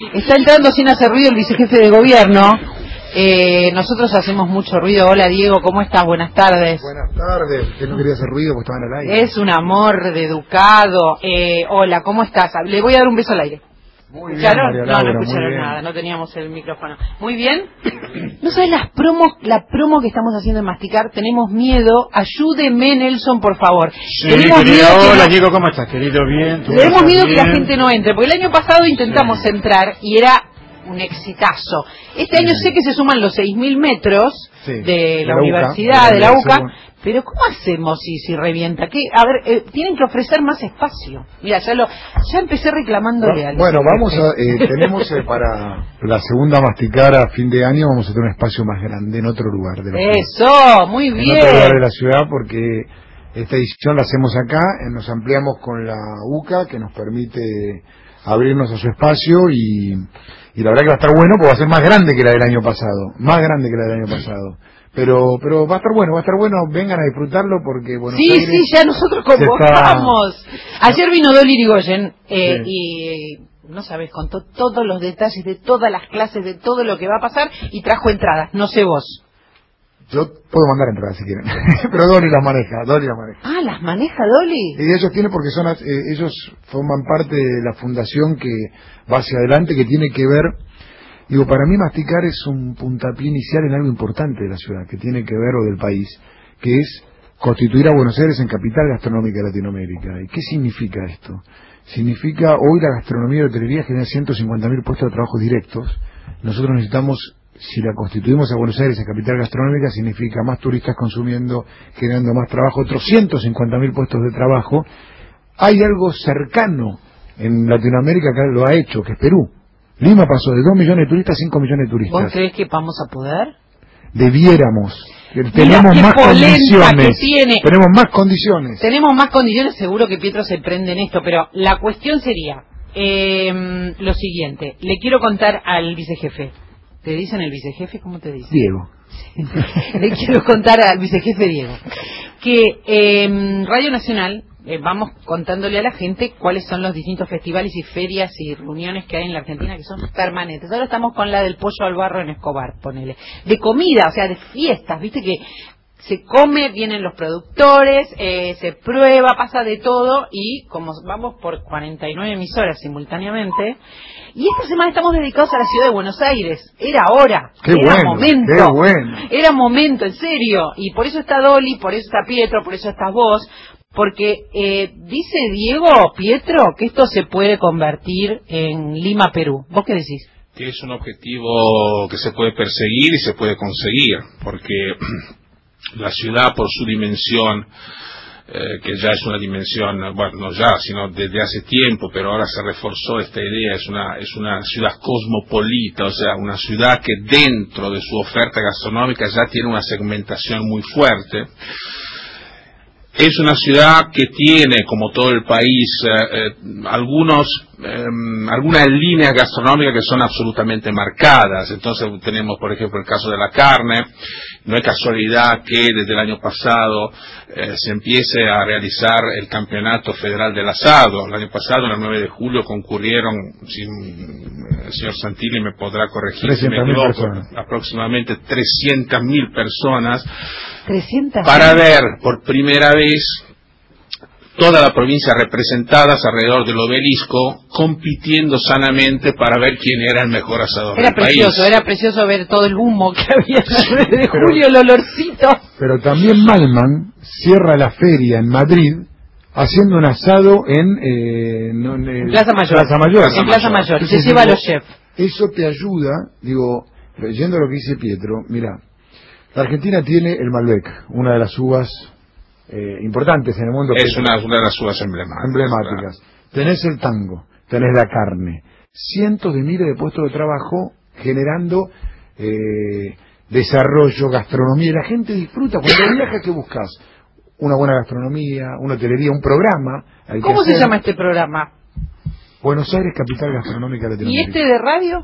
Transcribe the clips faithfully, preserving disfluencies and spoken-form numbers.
Está entrando sin hacer ruido el vicejefe de gobierno. Eh, nosotros hacemos mucho ruido. Hola Diego, ¿cómo estás? Buenas tardes. Buenas tardes, que no quería hacer ruido porque estaban al aire. Es un amor de educado. Eh, hola, ¿cómo estás? Le voy a dar un beso al aire. Muy ¿Escucharon? bien, María Laura, no, no escucharon muy bien. nada, no teníamos el micrófono. Muy bien. ¿No sabes las promos, la promo que estamos haciendo en Masticar? Tenemos miedo. Ayúdeme, Nelson, por favor. Sí, Tenemos querido, miedo que hola no... Diego, ¿cómo estás, querido? Bien. ¿Tú Tenemos estás miedo que la bien? gente no entre, porque el año pasado intentamos Sí. entrar y era un exitazo. Este año sé que se suman los seis mil metros Sí, de, de la, la universidad, UCA, de la de la UCA, universidad. pero ¿cómo hacemos si, si revienta? ¿Qué? A ver, eh, tienen que ofrecer más espacio. Mira, ya lo ya empecé reclamándole al Bueno, vamos jefe. a, eh, tenemos eh, para la segunda Masticar a fin de año, vamos a tener un espacio más grande en otro lugar de la ciudad. Eso, muy En bien. otro lugar de la ciudad, porque esta edición la hacemos acá, eh, nos ampliamos con la UCA, que nos permite abrirnos a su espacio y, y la verdad que va a estar bueno porque va a ser más grande que la del año pasado, más grande que la del año pasado. Pero pero va a estar bueno, va a estar bueno, vengan a disfrutarlo porque Buenos Sí, Aires sí, ya nosotros se está- convocamos. Ayer vino Dolly Irigoyen eh, Sí. y no sabes, contó todos los detalles de todas las clases, de todo lo que va a pasar y trajo entradas, no sé vos. Yo puedo mandar entradas si quieren, pero Dolly las maneja, Dolly las maneja. Ah, ¿las maneja Dolly? Y ellos tienen porque son las- eh, ellos forman parte de la fundación que va hacia adelante, que tiene que ver, digo, para mí Masticar es un puntapié inicial en algo importante de la ciudad, que tiene que ver, o del país, que es constituir a Buenos Aires en capital gastronómica de Latinoamérica. ¿Y qué significa esto? Significa, hoy la gastronomía y la hotelería genera ciento cincuenta mil puestos de trabajo directos. Nosotros necesitamos, si la constituimos a Buenos Aires en capital gastronómica, significa más turistas consumiendo, generando más trabajo, otros ciento cincuenta mil puestos de trabajo. Hay algo cercano en Latinoamérica que lo ha hecho, que es Perú. Lima pasó de dos millones de turistas a cinco millones de ¿Vos turistas. crees que vamos a poder? Debiéramos. Mira Tenemos qué más polenta condiciones. que tiene. Tenemos más condiciones. Tenemos más condiciones, seguro que Pietro se prende en esto, pero la cuestión sería eh, lo siguiente. Le quiero contar al vicejefe. ¿Te dicen el vicejefe? ¿Cómo te dicen? Diego. Le quiero contar al vicejefe Diego que eh, Radio Nacional eh, vamos contándole a la gente cuáles son los distintos festivales y ferias y reuniones que hay en la Argentina que son permanentes. Ahora estamos con la del pollo al barro en Escobar, ponele. De comida, o sea, de fiestas, viste que se come, vienen los productores, eh, se prueba, pasa de todo y como vamos por cuarenta y nueve emisoras simultáneamente, y esta semana estamos dedicados a la ciudad de Buenos Aires. Era hora, Qué era bueno, momento, qué bueno. era momento, en serio. Y por eso está Dolly, por eso está Pietro, por eso estás vos, porque eh, dice Diego, Pietro, que esto se puede convertir en Lima, Perú. ¿Vos qué decís? Que es un objetivo que se puede perseguir y se puede conseguir, porque la ciudad por su dimensión, eh, que ya es una dimensión, bueno, no ya, sino desde hace tiempo, pero ahora se reforzó esta idea, es una, es una ciudad cosmopolita, o sea, una ciudad que dentro de su oferta gastronómica ya tiene una segmentación muy fuerte. Es una ciudad que tiene, como todo el país, eh, eh, algunos, eh, algunas líneas gastronómicas que son absolutamente marcadas. Entonces tenemos, por ejemplo, el caso de la carne. No es casualidad que desde el año pasado eh, se empiece a realizar el Campeonato Federal del Asado. El año pasado, el nueve de julio, concurrieron, si el señor Santilli me podrá corregir, si me equivoco, aproximadamente trescientas mil personas. trescientas Para ver por primera vez toda la provincia representadas alrededor del obelisco, compitiendo sanamente para ver quién era el mejor asador Era del precioso, país. era precioso ver todo el humo que había el nueve de julio, el olorcito. Pero también Malman cierra la feria en Madrid haciendo un asado en, eh, no, en, En Plaza Mayor. Plaza Mayor. Plaza En Plaza Mayor. Mayor, se Entonces, lleva a digo, los chefs. Eso te ayuda, digo, leyendo lo que dice Pietro, mira, la Argentina tiene el Malbec, una de las uvas eh, importantes en el mundo. Es una, una de las uvas emblemáticas. emblemáticas. Claro. Tenés el tango, tenés la carne, cientos de miles de puestos de trabajo generando eh, desarrollo, gastronomía. Y la gente disfruta. Cuando viajas, ¿qué buscas? Una buena gastronomía, una hotelería, un programa. Hay que ¿Cómo se hacer. llama este programa? Buenos Aires, capital gastronómica de ¿Y Latinoamérica. este de radio?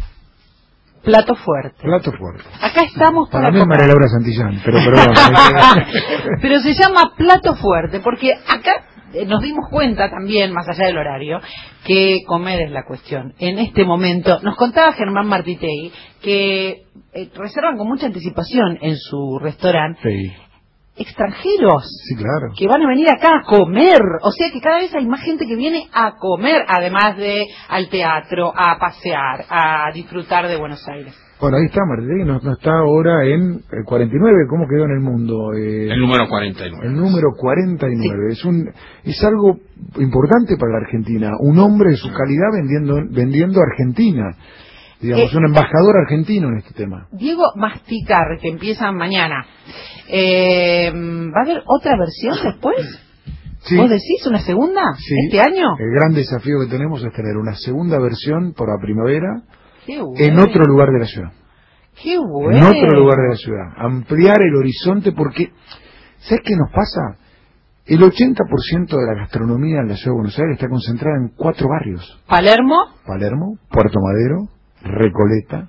Plato fuerte. Plato fuerte. Acá estamos para, Para mí es comer. María Laura Santillán, pero perdón. Pero se llama plato fuerte porque acá eh, nos dimos cuenta también, más allá del horario, que comer es la cuestión. En este momento, nos contaba Germán Martitegui que eh, reservan con mucha anticipación en su restaurante Sí. extranjeros, Sí, claro. que van a venir acá a comer, o sea que cada vez hay más gente que viene a comer, además de al teatro, a pasear, a disfrutar de Buenos Aires. Bueno, ahí está Martín, no, no está ahora en eh, cuarenta y nueve, ¿cómo quedó en el mundo? Eh, El número cuarenta y nueve. El número cuarenta y nueve. Sí. Es un es algo importante para la Argentina, un hombre de su calidad vendiendo vendiendo Argentina. Digamos, eh, un embajador argentino en este tema. Diego Masticar, que empieza mañana. Eh, ¿Va a haber otra versión después? Sí. ¿Vos decís una segunda? Sí. ¿Este año? El gran desafío que tenemos es tener una segunda versión por la primavera. Qué bueno. En otro lugar de la ciudad. Qué bueno. En otro lugar de la ciudad. Ampliar el horizonte porque, ¿sabes qué nos pasa? El ochenta por ciento de la gastronomía en la ciudad de Buenos Aires está concentrada en cuatro barrios. Palermo. Palermo, Puerto Madero, Recoleta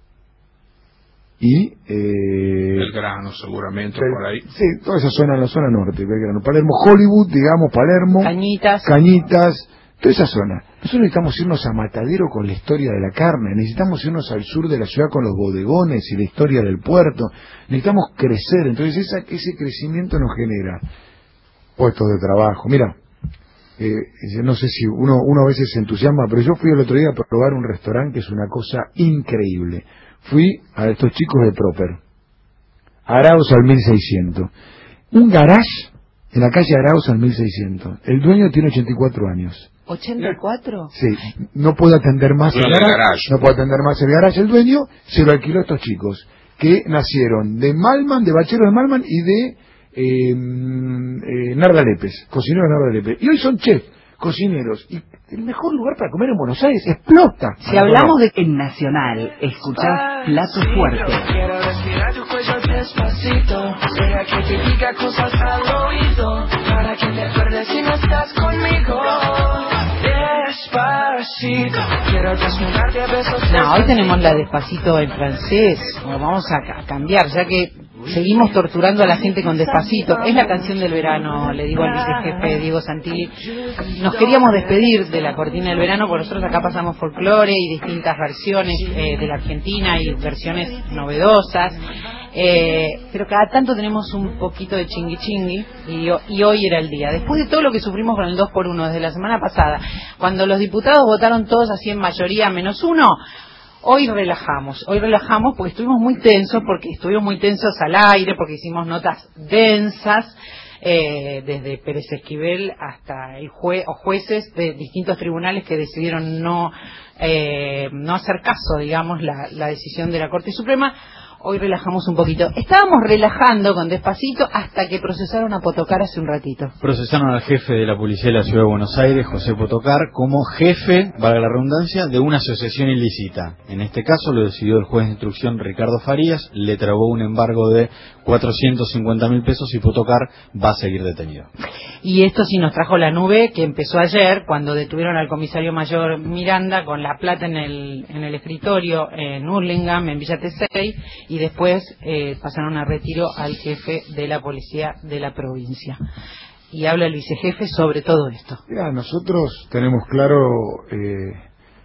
y... Eh, Belgrano, seguramente, Bel por ahí. Sí, toda esa zona, la zona norte, Belgrano. Palermo, Hollywood, digamos, Palermo. Cañitas. Cañitas. Toda esa zona. Nosotros necesitamos irnos a Matadero con la historia de la carne, necesitamos irnos al sur de la ciudad con los bodegones y la historia del puerto, necesitamos crecer, entonces esa, ese crecimiento nos genera puestos de trabajo. Mira, eh, no sé si uno, uno a veces se entusiasma, pero yo fui el otro día a probar un restaurante que es una cosa increíble. Fui a estos chicos de Proper, Arauz al mil seiscientos, un garage en la calle Arauz al mil seiscientos, el dueño tiene ochenta y cuatro años. ¿ochenta y cuatro? Sí, no puede atender más el garage, garage, no puede atender más el garage, el dueño se lo alquiló a estos chicos, que nacieron de Malman, de Bachero de Malman y de eh, eh, Narda Lépez, cocineros de Narda Lépez, y hoy son chefs, cocineros, y el mejor lugar para comer en Buenos Aires explota. Si hablamos de en Nacional, escuchás Plato Fuerte. Quiero respirar tu cuello despacito, deja que te diga cosas al oído, para que te acuerdes si no estás conmigo. Despacito, quiero desnudarte a besos. No, hoy tenemos la Despacito en francés, bueno, vamos a, a cambiar, ya que seguimos torturando a la gente con Despacito. Es la canción del verano, le digo al vicejefe Diego Santilli. Nos queríamos despedir de la cortina del verano, porque nosotros acá pasamos folclore y distintas versiones eh, de la Argentina y versiones novedosas. Eh, pero cada tanto tenemos un poquito de chingui chingui y, y hoy era el día. Después de todo lo que sufrimos con el dos por uno desde la semana pasada, cuando los diputados votaron todos así en mayoría menos uno, hoy relajamos, hoy relajamos porque estuvimos muy tensos, porque estuvimos muy tensos al aire, porque hicimos notas densas, eh, desde Pérez Esquivel hasta el jue o jueces de distintos tribunales que decidieron no eh, no hacer caso, digamos, la, la decisión de la Corte Suprema. Hoy relajamos un poquito. Estábamos relajando con Despacito hasta que procesaron a Potocar hace un ratito. Procesaron al jefe de la Policía de la Ciudad de Buenos Aires, José Potocar, como jefe, valga la redundancia, de una asociación ilícita. En este caso lo decidió el juez de instrucción Ricardo Farías, le trabó un embargo de cuatrocientos cincuenta mil pesos y Potocar va a seguir detenido. Y esto sí nos trajo la nube que empezó ayer cuando detuvieron al comisario mayor Miranda con la plata en el, en el escritorio en Hurlingham, en Villa Tesey, y después eh, pasaron a retiro al jefe de la policía de la provincia. Y habla el vicejefe sobre todo esto. Mira, nosotros tenemos claro, eh,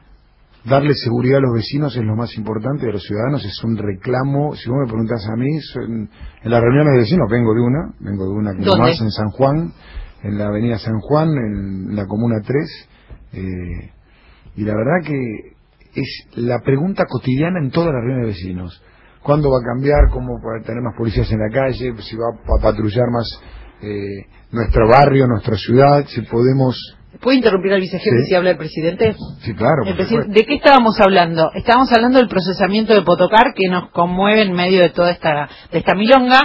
darle seguridad a los vecinos es lo más importante de los ciudadanos, es un reclamo. Si vos me preguntás a mí, en, en las reuniones de vecinos vengo de una, vengo de una que más en San Juan, en la avenida San Juan, en la comuna tres, eh, y la verdad que es la pregunta cotidiana en todas las reuniones de vecinos. ¿Cuándo va a cambiar? ¿Cómo para tener más policías en la calle? Si va a patrullar más eh, nuestro barrio, nuestra ciudad, si podemos... ¿Puedo interrumpir al vicejefe sí. si habla el presidente? Sí, claro. El presidente, ¿de qué estábamos hablando? Estábamos hablando del procesamiento de Potocar, que nos conmueve en medio de toda esta, de esta milonga,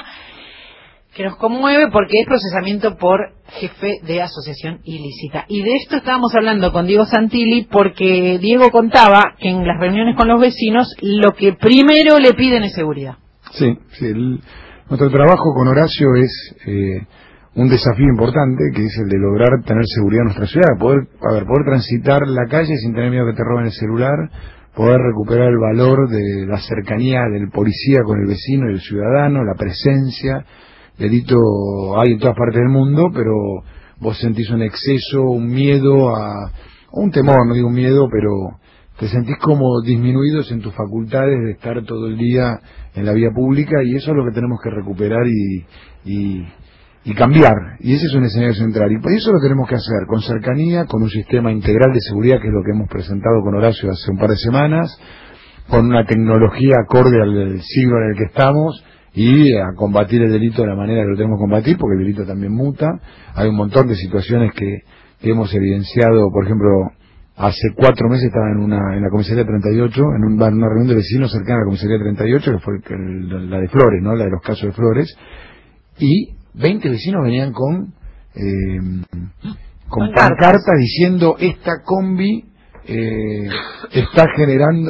que nos conmueve porque es procesamiento por jefe de asociación ilícita. Y de esto estábamos hablando con Diego Santilli porque Diego contaba que en las reuniones con los vecinos lo que primero le piden es seguridad. Sí, sí. El, nuestro trabajo con Horacio es eh, un desafío importante, que es el de lograr tener seguridad en nuestra ciudad, poder, a ver, poder transitar la calle sin tener miedo que te roben el celular, poder recuperar el valor de la cercanía del policía con el vecino y el ciudadano, la presencia. Delito hay en todas partes del mundo, pero vos sentís un exceso, un miedo a, un temor, no digo un miedo, pero te sentís como disminuidos en tus facultades de estar todo el día en la vía pública, y eso es lo que tenemos que recuperar y, y, y cambiar, y ese es un escenario central, y eso lo tenemos que hacer con cercanía, con un sistema integral de seguridad, que es lo que hemos presentado con Horacio hace un par de semanas, con una tecnología acorde al siglo en el que estamos, y a combatir el delito de la manera que lo tenemos que combatir, porque el delito también muta. Hay un montón de situaciones que, que hemos evidenciado. Por ejemplo, hace cuatro meses estaba en una en la comisaría treinta y ocho, en, un, en una reunión de vecinos cercana a la comisaría treinta y ocho, que fue el, la de Flores, ¿no? La de los casos de Flores, y veinte vecinos venían con eh, con pancartas diciendo: esta combi eh, está generando,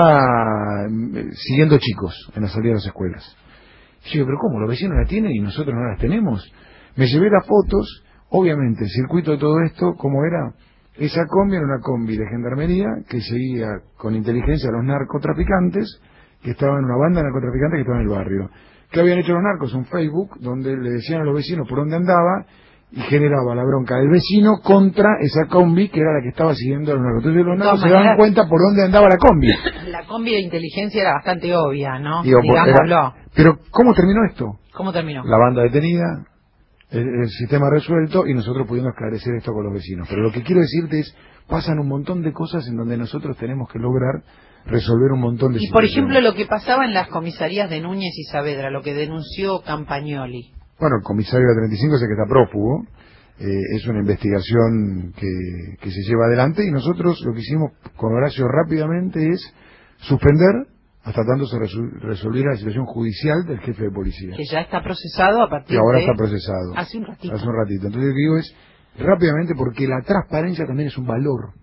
está eh, siguiendo chicos en la salida de las escuelas. Y yo, pero ¿cómo? ¿Los vecinos la tienen y nosotros no las tenemos? Me llevé las fotos, obviamente, el circuito de todo esto, ¿cómo era? Esa combi era una combi de gendarmería que seguía con inteligencia a los narcotraficantes, que estaban en una banda de narcotraficantes que estaba en el barrio. ¿Qué habían hecho los narcos? Un Facebook donde le decían a los vecinos por dónde andaba, y generaba la bronca del vecino contra esa combi que era la que estaba siguiendo a los narcos. Entonces los narcos se daban cuenta por dónde andaba la combi. La combi de inteligencia era bastante obvia, ¿no? Digo, digámoslo. Era, pero ¿cómo terminó esto? ¿Cómo terminó? La banda detenida, el, el sistema resuelto, y nosotros pudiendo esclarecer esto con los vecinos. Pero lo que quiero decirte es, pasan un montón de cosas en donde nosotros tenemos que lograr resolver un montón de y situaciones. Por ejemplo, lo que pasaba en las comisarías de Núñez y Saavedra, lo que denunció Campagnoli. Bueno, el comisario de treinta y cinco es el que está prófugo. Eh, es una investigación que, que se lleva adelante, y nosotros lo que hicimos con Horacio rápidamente es suspender hasta tanto se resol resolviera la situación judicial del jefe de policía, que ya está procesado a partir y ahora de... está procesado hace un ratito. hace un ratito. Entonces lo que digo es rápidamente, porque la transparencia también es un valor,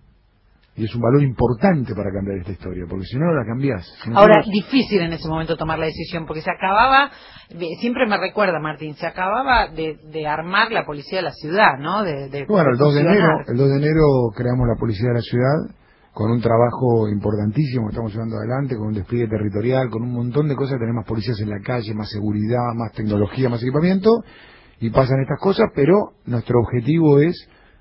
y es un valor importante para cambiar esta historia, porque si no, no la cambiás. Si no Ahora, nosotros... difícil en ese momento tomar la decisión, porque se acababa, siempre me recuerda, Martín, se acababa de, de armar la policía de la ciudad, ¿no? De, de, bueno, de el dos de enero, funcionar. el dos de enero creamos la policía de la ciudad, con un trabajo importantísimo que estamos llevando adelante, con un despliegue territorial, con un montón de cosas. Tenemos policías en la calle, más seguridad, más tecnología, más equipamiento, y pasan estas cosas, pero nuestro objetivo es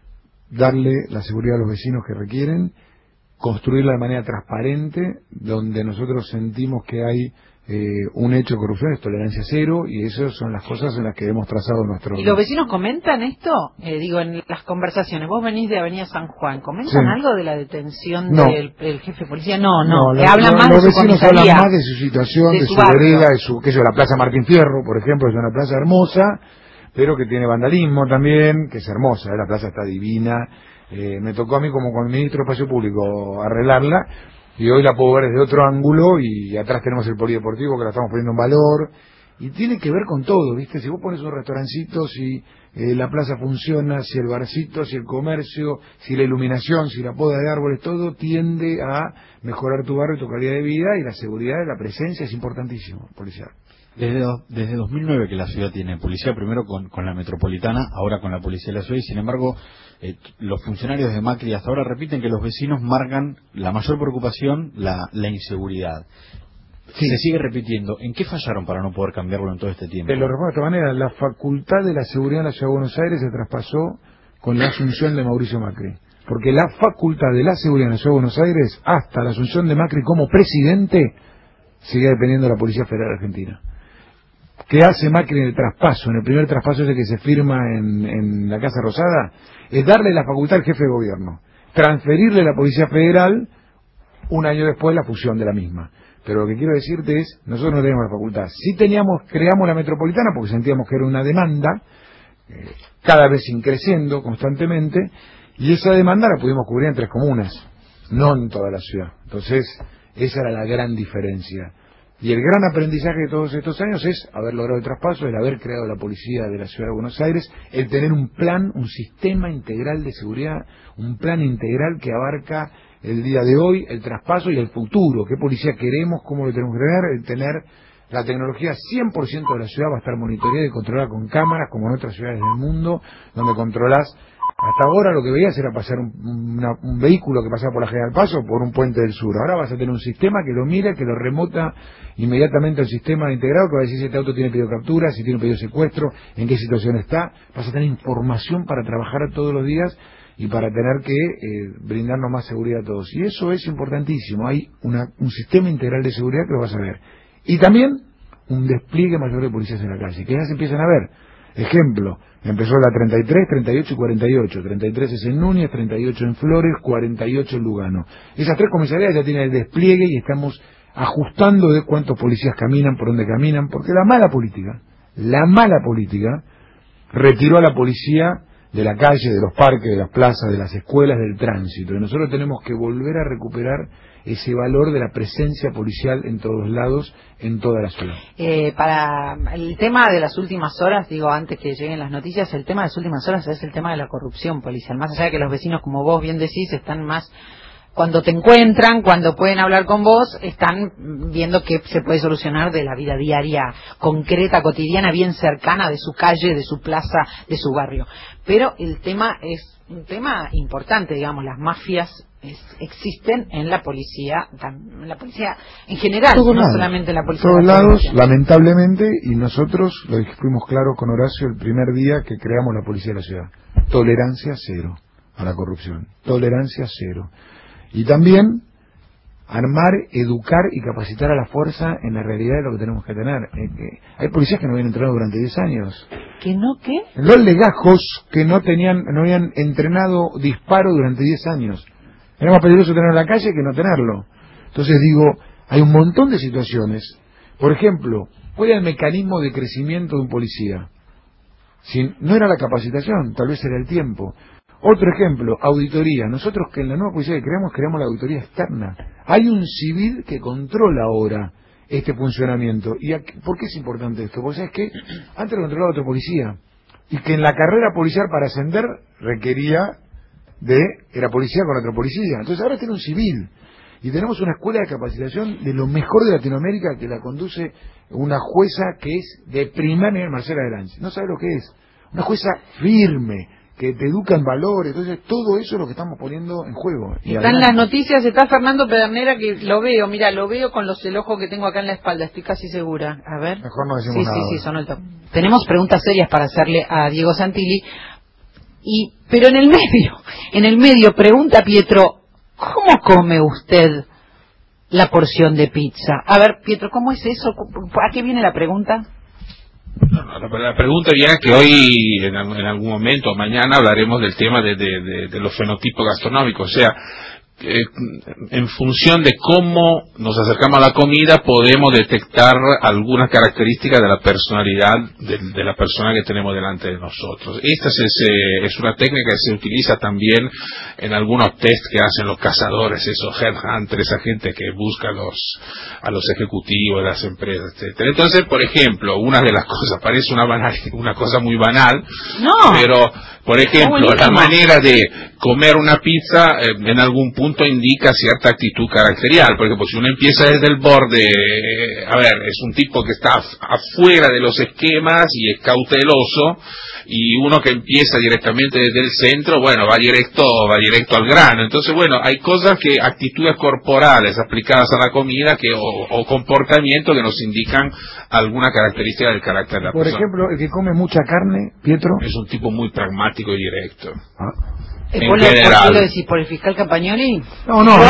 darle la seguridad a los vecinos que requieren, construirla de manera transparente, donde nosotros sentimos que hay eh, un hecho de corrupción, es tolerancia cero, y esas son las cosas en las que hemos trazado nuestro... ¿Y los vecinos comentan esto? Eh, digo, en las conversaciones, vos venís de Avenida San Juan, ¿comentan Sí. algo de la detención No. del, del jefe de policía? No, no, No, que la, hablan lo, más los de su vecinos comisaría, hablan más de su situación, de de su su, barrio. vereda, de su, qué sé yo, la Plaza Martín Fierro, por ejemplo, es una plaza hermosa, pero que tiene vandalismo también, que es hermosa, ¿eh? La plaza está divina. Eh, me tocó a mí como con ministro de Espacio Público arreglarla, y hoy la puedo ver desde otro ángulo, y atrás tenemos el polideportivo que la estamos poniendo en valor, y tiene que ver con todo, ¿viste? Si vos pones un restaurancito, si eh, la plaza funciona, si el barcito, si el comercio, si la iluminación, si la poda de árboles, todo tiende a mejorar tu barrio y tu calidad de vida, y la seguridad, la presencia es importantísimo, policial. Desde, do, desde dos mil nueve que la ciudad tiene policía, primero con, con la metropolitana, ahora con la policía de la ciudad, y sin embargo eh, los funcionarios de Macri hasta ahora repiten que los vecinos marcan la mayor preocupación, la, la inseguridad. Sí. Se sigue repitiendo. ¿En qué fallaron para no poder cambiarlo en todo este tiempo? Eh, lo recuerdo de esta manera: la facultad de la seguridad en la Ciudad de Buenos Aires se traspasó con la asunción de Mauricio Macri, porque la facultad de la seguridad en la Ciudad de Buenos Aires, hasta la asunción de Macri como presidente, sigue dependiendo de la Policía Federal Argentina. ¿Qué hace Macri en el traspaso? En el primer traspaso ese que se firma en, en la Casa Rosada, es darle la facultad al jefe de gobierno, transferirle a la Policía Federal un año después la fusión de la misma. Pero lo que quiero decirte es, nosotros no teníamos la facultad. Sí teníamos, creamos la metropolitana porque sentíamos que era una demanda, eh, cada vez increciendo constantemente, y esa demanda la pudimos cubrir en tres comunas, no en toda la ciudad. Entonces, esa era la gran diferencia. Y el gran aprendizaje de todos estos años es haber logrado el traspaso, el haber creado la policía de la Ciudad de Buenos Aires, el tener un plan, un sistema integral de seguridad, un plan integral que abarca el día de hoy, el traspaso y el futuro. ¿Qué policía queremos? ¿Cómo lo tenemos que tener? El tener la tecnología cien por ciento de la ciudad va a estar monitoreada y controlada con cámaras, como en otras ciudades del mundo, donde controlás Hasta ahora lo que veías era pasar un, una, un vehículo que pasaba por la General Paso por un puente del sur. Ahora vas a tener un sistema que lo mira, que lo remota inmediatamente al sistema integrado, que va a decir si este auto tiene pedido de captura, si tiene pedido de secuestro, en qué situación está. Vas a tener información para trabajar todos los días y para tener que eh, brindarnos más seguridad a todos. Y eso es importantísimo. Hay una, un sistema integral de seguridad que lo vas a ver. Y también un despliegue mayor de policías en la calle, que ya se empiezan a ver. Ejemplo, empezó la treinta y tres, treinta y ocho y cuarenta y ocho. treinta y tres es en Núñez, treinta y ocho en Flores, cuarenta y ocho en Lugano. Esas tres comisarías ya tienen el despliegue y estamos ajustando de cuántos policías caminan, por dónde caminan, porque la mala política, la mala política retiró a la policía de la calle, de los parques, de las plazas, de las escuelas, del tránsito. Y nosotros tenemos que volver a recuperar ese valor de la presencia policial en todos lados, en toda la ciudad. Eh, para el tema de las últimas horas, digo, antes que lleguen las noticias, el tema de las últimas horas es el tema de la corrupción policial. Más allá de que los vecinos, como vos bien decís, están más... Cuando te encuentran, cuando pueden hablar con vos, están viendo que se puede solucionar de la vida diaria, concreta, cotidiana, bien cercana de su calle, de su plaza, de su barrio. Pero el tema es un tema importante, digamos, las mafias es, existen en la policía, en la policía en general, todos no lados, solamente en la policía. Todos lados, lamentablemente, y nosotros lo fuimos claros con Horacio el primer día que creamos la policía de la ciudad. Tolerancia cero a la corrupción, tolerancia cero. Y también armar, educar y capacitar a la fuerza en la realidad de lo que tenemos que tener. Eh, eh, hay policías que no habían entrenado durante diez años. ¿Que no qué? Los legajos que no tenían, no habían entrenado disparo durante diez años. Era más peligroso tenerlo en la calle que no tenerlo. Entonces digo, hay un montón de situaciones. Por ejemplo, ¿cuál era el mecanismo de crecimiento de un policía? Si no era la capacitación, tal vez era el tiempo. Otro ejemplo, auditoría. Nosotros que en la nueva policía que creamos, creamos la auditoría externa. Hay un civil que controla ahora este funcionamiento. ¿Y aquí, por qué es importante esto? Porque sabes que antes lo controlaba otro policía. Y que en la carrera policial para ascender requería de, era policía con otro policía. Entonces ahora tiene un civil. Y tenemos una escuela de capacitación de lo mejor de Latinoamérica que la conduce una jueza que es de primer nivel, Marcela Delange. No sabe lo que es. Una jueza firme, que te educa en valores. Entonces todo eso es lo que estamos poniendo en juego. Y están las noticias, está Fernando Pedernera, que lo veo, mira, lo veo con los elojos que tengo acá en la espalda, estoy casi segura. A ver. Mejor no decimos sí, nada. Sí, sí, sonó el top. Tenemos preguntas serias para hacerle a Diego Santilli. Y, pero en el medio, en el medio pregunta Pietro, ¿cómo come usted la porción de pizza? A ver, Pietro, ¿cómo es eso? ¿A qué viene la pregunta? No, no, la, la pregunta viene que hoy, en, en algún momento, mañana, hablaremos del tema de, de, de, de los fenotipos gastronómicos. O sea, eh, en función de cómo nos acercamos a la comida, podemos detectar algunas características de la personalidad de, de la persona que tenemos delante de nosotros. Esta es, es, es una técnica que se utiliza también en algunos test que hacen los cazadores, esos headhunters, esa gente que busca a los, a los ejecutivos de las empresas, etcétera. Entonces, por ejemplo, una de las cosas, parece una banal, una cosa muy banal, no. pero, por ejemplo, la manera de comer una pizza eh, en algún punto indica cierta actitud caracterial. Por ejemplo, si uno empieza desde el borde, eh, a ver, es un tipo que está afuera de los esquemas y es cauteloso, y uno que empieza directamente desde el centro, bueno, va directo, va directo al grano. Entonces, bueno, hay cosas que, actitudes corporales aplicadas a la comida que, o, o comportamiento que nos indican alguna característica del carácter de la Por persona. Por ejemplo, el que come mucha carne, Pietro. Es un tipo muy pragmático y directo. Ah. En ¿Por, general. ¿Por qué lo decís? ¿Por el fiscal Campagnoli? No, no.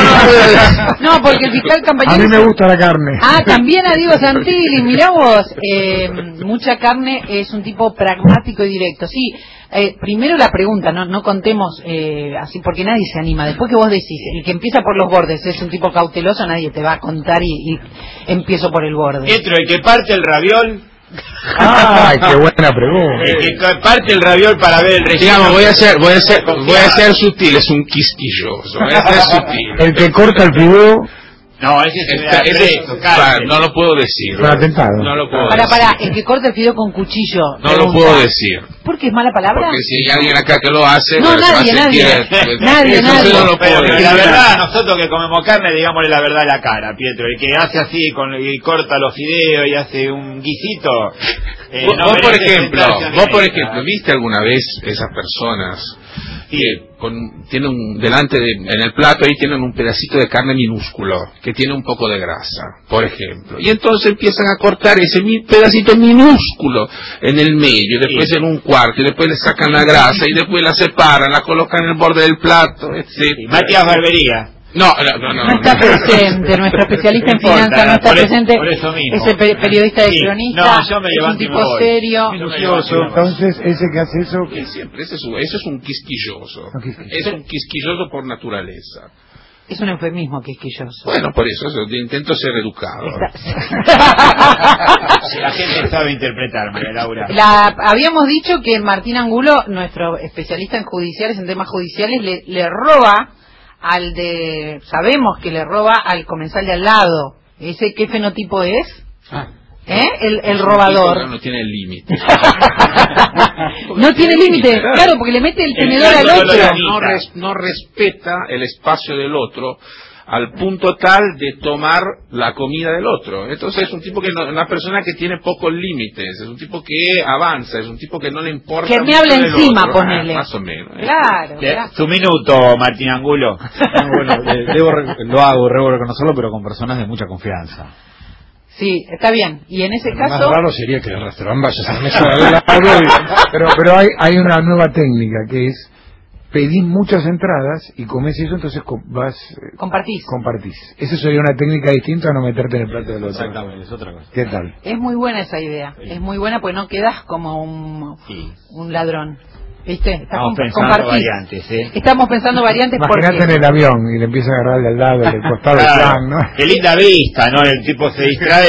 No, porque el fiscal Campagnoli... A mí me gusta la carne. Ah, también a Diego Santilli, mirá vos. Eh, mucha carne es un tipo pragmático y directo. Sí, eh, primero la pregunta, no no contemos eh, así porque nadie se anima. Después que vos decís, el que empieza por los bordes es un tipo cauteloso, nadie te va a contar y, y empiezo por el borde. Pietro, el que parte el raviol... ¡Ay, qué buena pregunta! El que parte el raviol para ver el relleno. Digamos, voy a ser, voy a ser, voy a ser sutil, es un quisquilloso, voy a ser sutil. El que corta el fideo. No, ese es Esta- ese- preso, claro, no lo puedo decir. Un atentado. No lo puedo Para, decir. para, el que corta el fideo con cuchillo. No lo pregunta, puedo decir. ¿por qué es mala palabra? Porque si hay alguien acá que lo hace, No, bueno, se va a nadie, sentir- nadie. eh, Nadie, eso nadie. sí no lo Pero, puedo pero decir. la verdad, nosotros que comemos carne, digámosle la verdad a la cara, Pietro. El que hace así, con y corta los fideos y hace un guisito. eh, Vos, no vos, por merece ejemplo, sentarse a mi vos por mesa. ejemplo, ¿viste alguna vez esas personas que con, tiene un, delante de, en el plato ahí tienen un pedacito de carne minúsculo, que tiene un poco de grasa, por ejemplo. Y entonces empiezan a cortar ese mi, pedacito minúsculo en el medio, y después sí. en un cuarto, y después le sacan la grasa, y después la separan, la colocan en el borde del plato, etcétera. Matías Barbería. No, no, no, no, no está no, presente, nuestro especialista en finanzas no está presente, ese periodista de sí. cronista, no, yo me es un tipo serio, minucioso. Entonces, ese que hace eso, que siempre, ese es un, ese es un quisquilloso, no, quisquilloso, es un quisquilloso por naturaleza. Es un eufemismo quisquilloso. Bueno, por eso, eso intento ser educado. Si la gente sabe interpretar, María Laura. La, habíamos dicho que Martín Angulo, nuestro especialista en judiciales, en temas judiciales, le, le roba al de, sabemos que le roba al comensal de al lado. ¿Ese qué fenotipo es? Ah. ¿Eh? El, el robador. No tiene límite. No tiene límite, claro, porque le mete el tenedor al otro. No, res, no respeta el espacio del otro al punto tal de tomar la comida del otro. Entonces es un tipo que no, una persona que tiene pocos límites, es un tipo que avanza, es un tipo que no le importa. Que me habla encima, ponele. Ah, más o menos. Claro, ¿eh? claro. Su minuto, Martín Angulo. Bueno, debo, lo hago, debo reconocerlo, pero con personas de mucha confianza. Sí, está bien. Y en ese lo caso... más raro sería que el restaurante vayas a la mesa de al lado. Pero, pero hay, hay una nueva técnica que es pedís muchas entradas y comés eso, entonces vas... Compartís. Compartís. Esa sería una técnica distinta a no meterte en el plato del otro. Exactamente, es otra cosa. ¿Qué tal? Es muy buena esa idea. Sí. Es muy buena porque no quedás como un, sí. un ladrón. ¿Viste? Estamos pensando variantes, ¿eh? Estamos pensando variantes porque... Imagínate en el avión y le empiezan a agarrarle al lado, al costado del plan, ¿no? Qué linda vista, ¿no? El tipo se distrae.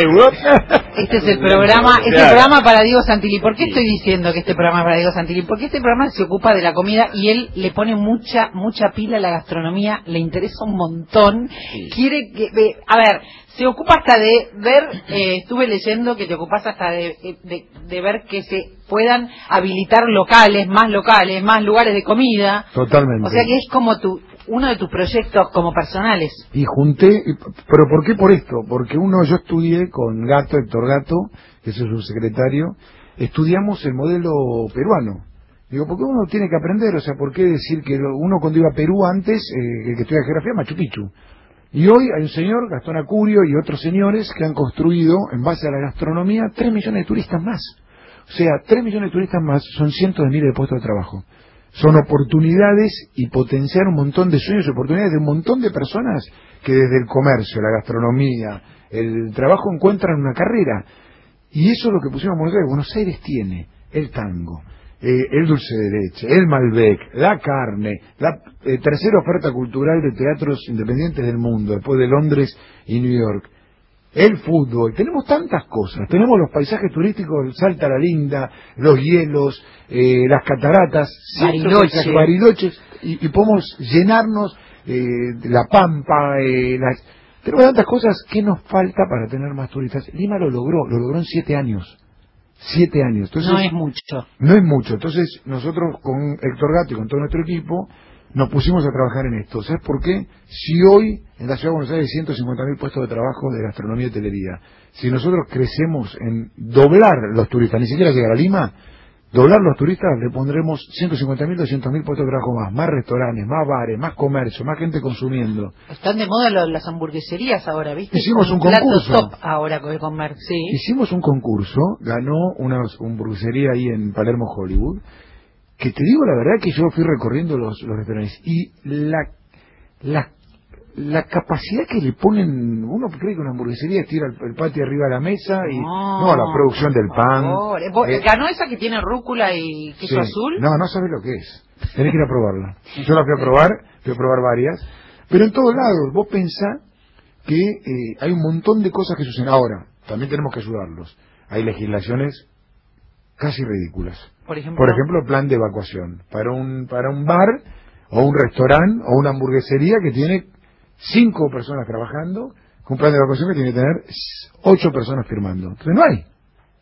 Este es el programa, este claro. programa para Diego Santilli. ¿Por qué estoy diciendo que este programa es para Diego Santilli? Porque este programa se ocupa de la comida y él le pone mucha, mucha pila a la gastronomía, le interesa un montón. Sí. Quiere que, eh, a ver, se ocupa hasta de ver, eh, estuve leyendo que te ocupas hasta de, de, de ver que se puedan habilitar locales, más locales, más lugares de comida. Totalmente. O sea que es como tu, uno de tus proyectos como personales. Y junté, pero ¿por qué por esto? Porque uno, yo estudié con Gato, Héctor Gato, que es su subsecretario, estudiamos el modelo peruano. Digo, porque uno tiene que aprender, o sea, ¿por qué decir que uno cuando iba a Perú antes, eh, el que estudia geografía, Machu Picchu? Y hoy hay un señor, Gastón Acurio, y otros señores que han construido, en base a la gastronomía, tres millones de turistas más. O sea, tres millones de turistas más son cientos de miles de puestos de trabajo. Son oportunidades y potenciar un montón de sueños y oportunidades de un montón de personas que desde el comercio, la gastronomía, el trabajo encuentran una carrera. Y eso es lo que pusimos en Buenos Aires. Buenos Aires tiene el tango, Eh, el dulce de leche, el Malbec, la carne, la eh, tercera oferta cultural de teatros independientes del mundo, después de Londres y New York, el fútbol, tenemos tantas cosas, tenemos los paisajes turísticos, Salta la Linda, los hielos, eh, las cataratas, Bariloche, Bariloches, y, y podemos llenarnos eh, la Pampa, eh, las, tenemos tantas cosas. ¿Qué nos falta para tener más turistas? Lima lo logró, lo logró en siete años. Siete años. Entonces, no es mucho. No es mucho. Entonces, nosotros con Héctor Gato y con todo nuestro equipo nos pusimos a trabajar en esto. ¿Sabes por qué? Si hoy en la Ciudad de Buenos Aires hay ciento cincuenta mil puestos de trabajo de gastronomía y hotelería, si nosotros crecemos en doblar los turistas, ni siquiera llegar a Lima, doblar los turistas, le pondremos ciento cincuenta mil, doscientos mil puestos de trabajo más, más restaurantes, más bares, más comercio, más gente consumiendo. Están de moda lo, las hamburgueserías ahora, ¿viste? Hicimos con un concurso. Top ahora con el comer, sí. Hicimos un concurso, ganó una hamburguesería ahí en Palermo, Hollywood, que te digo la verdad que yo fui recorriendo los, los restaurantes y la, la la capacidad que le ponen, uno cree que una hamburguesería tira el, el patio arriba de la mesa y no, no la producción del pan. Eh, ¿Ganó esa que tiene rúcula y queso sí. azul? No, no sabes lo que es. Tenés que ir a probarla. Yo la fui a probar, fui a probar varias, pero en todos lados vos pensás que eh, hay un montón de cosas que suceden. Ahora, también tenemos que ayudarlos. Hay legislaciones casi ridículas. Por ejemplo, Por ejemplo, plan de evacuación para un para un bar o un restaurante o una hamburguesería que tiene cinco personas trabajando, con un plan de evacuación que tiene que tener ocho personas firmando. Entonces no hay.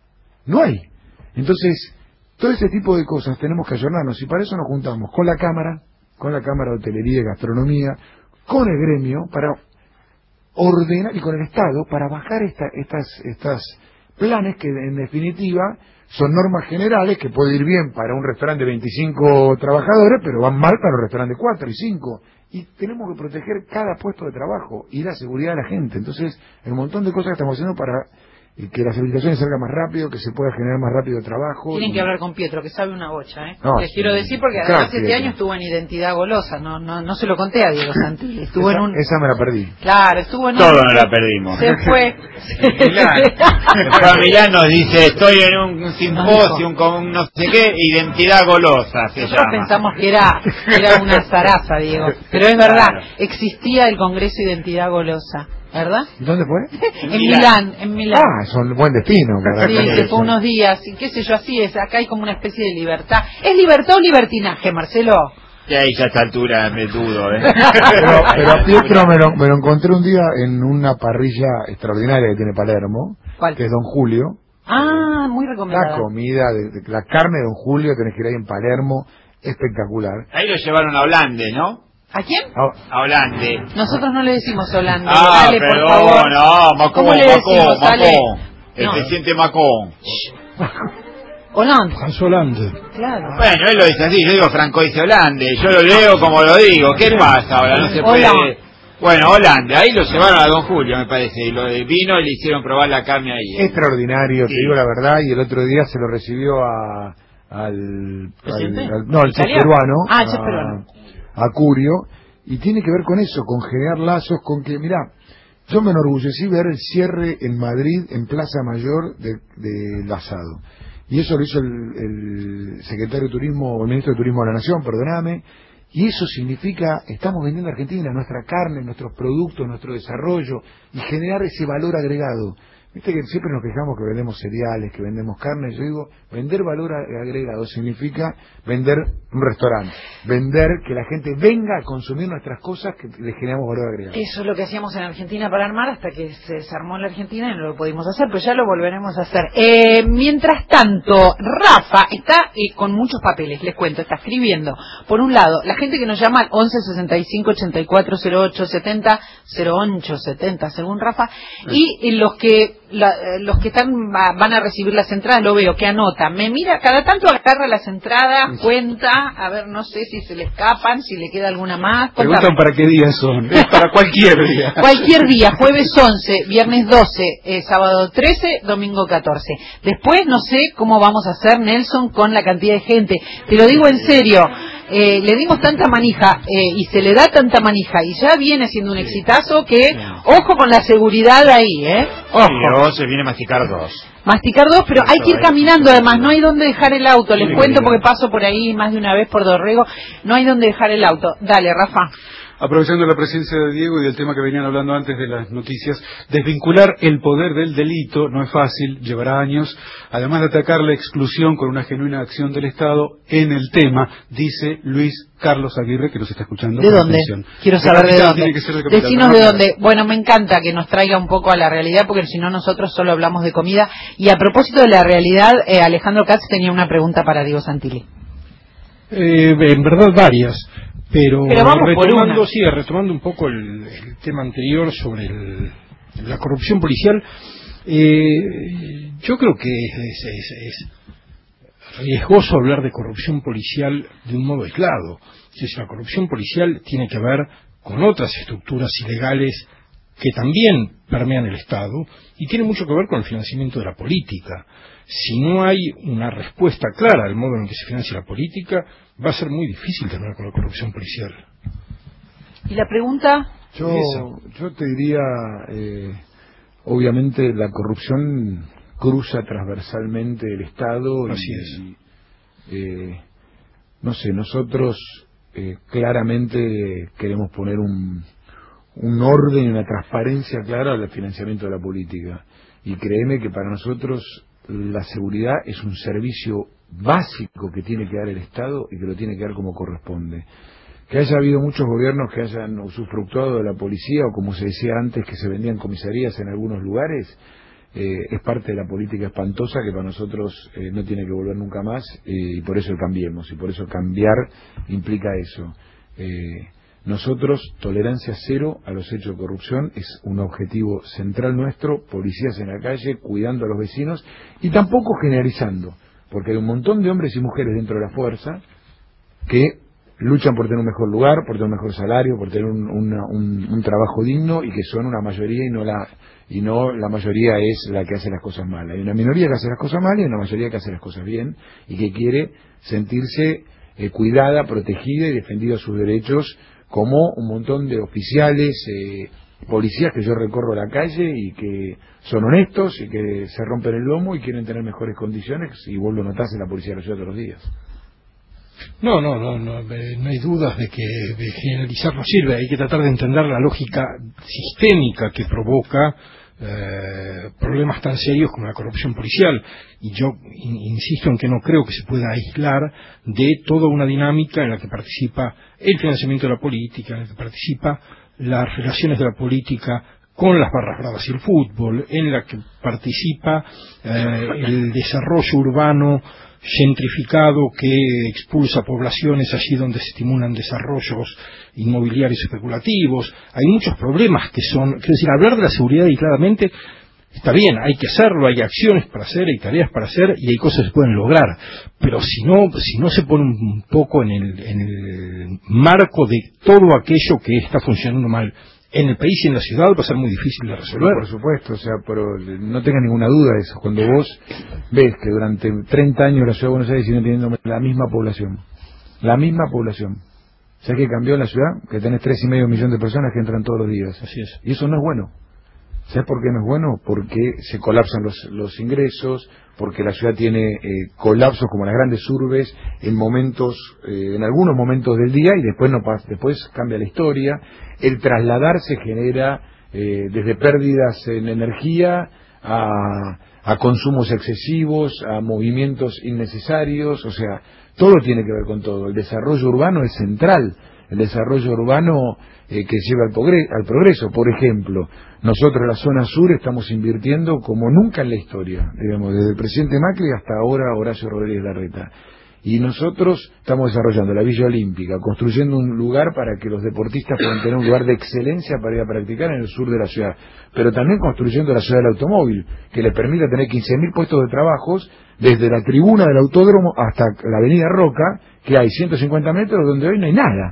No hay. Entonces, todo ese tipo de cosas tenemos que ayornarnos y para eso nos juntamos con la Cámara, con la Cámara de Hotelería y Gastronomía, con el gremio, para ordenar, y con el Estado, para bajar esta, estas, estas planes que en definitiva son normas generales que puede ir bien para un restaurante de veinticinco trabajadores, pero van mal para un restaurante de cuatro y cinco. Y tenemos que proteger cada puesto de trabajo y la seguridad de la gente. Entonces, hay un montón de cosas que estamos haciendo para que las habilitaciones salgan más rápido, que se pueda generar más rápido trabajo. Tienen y... que hablar con Pietro, que sabe una bocha, ¿eh? No, Les sí, quiero decir, porque claro, además este Pietro. año estuvo en Identidad Golosa, no no no se lo conté a Diego Santilli. Estuvo esa, en un... esa me la perdí. Claro, estuvo en un... Todo no la perdimos. Se fue. Milán. Después Milán nos dice, estoy en un simposio, con un no sé qué, Identidad Golosa se Nosotros llama. pensamos que era, era una zaraza, Diego. Pero es verdad, Claro. existía el Congreso Identidad Golosa, ¿verdad? ¿Dónde fue? En Milán, en Milán. Ah, es un buen destino. Para Sí, para se eso. fue unos días, y qué sé yo, así es. Acá hay como una especie de libertad. ¿Es libertad o libertinaje, Marcelo? Y ahí ya a esta altura me dudo, ¿eh? Pero, pero a Pietro me lo, me lo encontré un día en una parrilla extraordinaria que tiene Palermo, ¿Cuál? que es Don Julio. Ah, muy La recomendada. comida, de, de- la carne de Don Julio, tenés que ir ahí en Palermo, espectacular. Ahí lo llevaron a Holande, ¿no? ¿A quién? Ah, A Holande. Nosotros no le decimos Holanda. Ah, Dale, por perdón, favor. no, Macón, ¿Cómo le decimos? Macón, Dale. Macón. El No. presidente Macón. Holanda. Hans Hollande. Claro. Bueno, él lo dice así, yo digo Franco dice Holande, yo lo leo como lo digo, ¿qué pasa ahora? No se puede... Hola. Bueno, Holande, ahí lo llevaron a Don Julio, me parece, y lo de vino y le hicieron probar la carne ahí. ¿eh? extraordinario, Sí. te digo la verdad, y el otro día se lo recibió a, al, al, ¿Presidente? al- no, al chef ¿Italiano? peruano, Ah, el chef a- peruano. a Curio, y tiene que ver con eso, con generar lazos, con que, mirá, yo me enorgullecí ver el cierre en Madrid, en Plaza Mayor, del de, del asado. Y eso lo hizo el, el secretario de Turismo, o el ministro de Turismo de la Nación, perdóname, y eso significa, estamos vendiendo a Argentina nuestra carne, nuestros productos, nuestro desarrollo, y generar ese valor agregado. Viste que siempre nos quejamos que vendemos cereales, que vendemos carne. Yo digo, vender valor agregado significa vender un restaurante, vender que la gente venga a consumir nuestras cosas que le generamos valor agregado. Eso es lo que hacíamos en Argentina para armar hasta que se desarmó en la Argentina y no lo pudimos hacer, pero ya lo volveremos a hacer. Eh, mientras tanto, Rafa está eh, con muchos papeles, les cuento, está escribiendo. Por un lado, la gente que nos llama al once sesenta y cinco ochenta y cuatro cero ocho setenta, cero ocho setenta según Rafa, y, y los que la, eh, los que están va- van a recibir las entradas, lo veo que anota, me mira, cada tanto agarra las entradas, cuenta, a ver, no sé si se le escapan, si le queda alguna más. Preguntan Contame. para qué días son. Es para cualquier día. Cualquier día, jueves once, viernes doce, eh, sábado trece, domingo catorce. Después no sé cómo vamos a hacer, Nelson, con la cantidad de gente. Te lo digo en serio, eh, le dimos tanta manija eh, y se le da tanta manija y ya viene siendo un exitazo que, ojo con la seguridad ahí, ¿eh? Ojo. Pero se viene a masticar dos. Masticar dos, pero hay que ir caminando además, no hay donde dejar el auto. Les cuento porque paso por ahí más de una vez por Dorrego, no hay donde dejar el auto. Dale, Rafa. Aprovechando la presencia de Diego y del tema que venían hablando antes de las noticias, desvincular el poder del delito no es fácil, llevará años, además de atacar la exclusión con una genuina acción del Estado en el tema, dice Luis Carlos Aguirre, que nos está escuchando. ¿De con dónde? atención. Quiero De saber de capital, dónde. tiene que ser de capital, Decinos no, de no, dónde. Bueno, me encanta que nos traiga un poco a la realidad, porque si no nosotros solo hablamos de comida. Y a propósito de la realidad, eh, Alejandro Katz tenía una pregunta para Diego Santilli. Eh, en verdad varias, pero, Pero vamos por retomando, una. sí, retomando un poco el, el tema anterior sobre el- la corrupción policial, eh, yo creo que es, es- es- es riesgoso hablar de corrupción policial de un modo aislado. Si la corrupción policial tiene que ver con otras estructuras ilegales que también permean el Estado y tiene mucho que ver con el financiamiento de la política. Si no hay una respuesta clara al modo en que se financia la política, va a ser muy difícil terminar con la corrupción policial. Y la pregunta, Yo, Eso. yo te diría, eh, obviamente la corrupción cruza transversalmente el Estado. Y, Así es. y, eh, no sé, nosotros eh, claramente queremos poner un, un orden y una transparencia clara al financiamiento de la política. Y créeme que para nosotros la seguridad es un servicio básico que tiene que dar el Estado y que lo tiene que dar como corresponde. Que haya habido muchos gobiernos que hayan usufructuado de la policía, o como se decía antes, que se vendían comisarías en algunos lugares, eh, es parte de la política espantosa que para nosotros eh, no tiene que volver nunca más, eh, y por eso el cambiemos, y por eso cambiar implica eso. Eh, nosotros, tolerancia cero a los hechos de corrupción, es un objetivo central nuestro, policías en la calle, cuidando a los vecinos, y tampoco generalizando, porque hay un montón de hombres y mujeres dentro de la fuerza que luchan por tener un mejor lugar, por tener un mejor salario, por tener un, una, un, un trabajo digno, y que son una mayoría y no la y no la mayoría es la que hace las cosas mal. Hay una minoría que hace las cosas mal y hay una mayoría que hace las cosas bien y que quiere sentirse eh, cuidada, protegida y defendida sus derechos, como un montón de oficiales, eh, policías que yo recorro la calle y que son honestos y que se rompen el lomo y quieren tener mejores condiciones, y vos lo notás en la policía de la ciudad todos los días. No, no, no, no, no hay dudas de que de generalizar no sirve. Hay que tratar de entender la lógica sistémica que provoca eh, problemas tan serios como la corrupción policial. Y yo in, insisto en que no creo que se pueda aislar de toda una dinámica en la que participa el financiamiento de la política, en la que participa las relaciones de la política con las barras bravas y el fútbol, en la que participa eh, el desarrollo urbano gentrificado que expulsa poblaciones allí donde se estimulan desarrollos inmobiliarios especulativos. Hay muchos problemas que son, quiero decir, hablar de la seguridad aisladamente está bien, hay que hacerlo, hay acciones para hacer, hay tareas para hacer y hay cosas que se pueden lograr, pero si no, si no se pone un poco en el, en el marco de todo aquello que está funcionando mal en el país y en la ciudad, va a ser muy difícil de resolver. Por supuesto, o sea, pero no tenga ninguna duda de eso. Cuando vos ves que durante treinta años la ciudad de Buenos Aires sigue teniendo la misma población, la misma población, ¿sabés qué cambió en la ciudad? Que tenés tres y medio millones de personas que entran todos los días. Así es. Y eso no es bueno. ¿Sabes por qué no es bueno? Porque se colapsan los, los ingresos, porque la ciudad tiene eh, colapsos como las grandes urbes en momentos, eh, en algunos momentos del día, y después no pasa, después cambia la historia. El trasladarse genera eh, desde pérdidas en energía a, a consumos excesivos, a movimientos innecesarios, o sea, todo tiene que ver con todo. El desarrollo urbano es central. El desarrollo urbano eh, que lleva al, progre al progreso. Por ejemplo, nosotros en la zona sur estamos invirtiendo como nunca en la historia, digamos, desde el presidente Macri hasta ahora Horacio Rodríguez Larreta. Y nosotros estamos desarrollando la Villa Olímpica, construyendo un lugar para que los deportistas puedan tener un lugar de excelencia para ir a practicar en el sur de la ciudad, pero también construyendo la ciudad del automóvil, que le permita tener quince mil puestos de trabajos desde la tribuna del autódromo hasta la avenida Roca, que hay ciento cincuenta metros donde hoy no hay nada.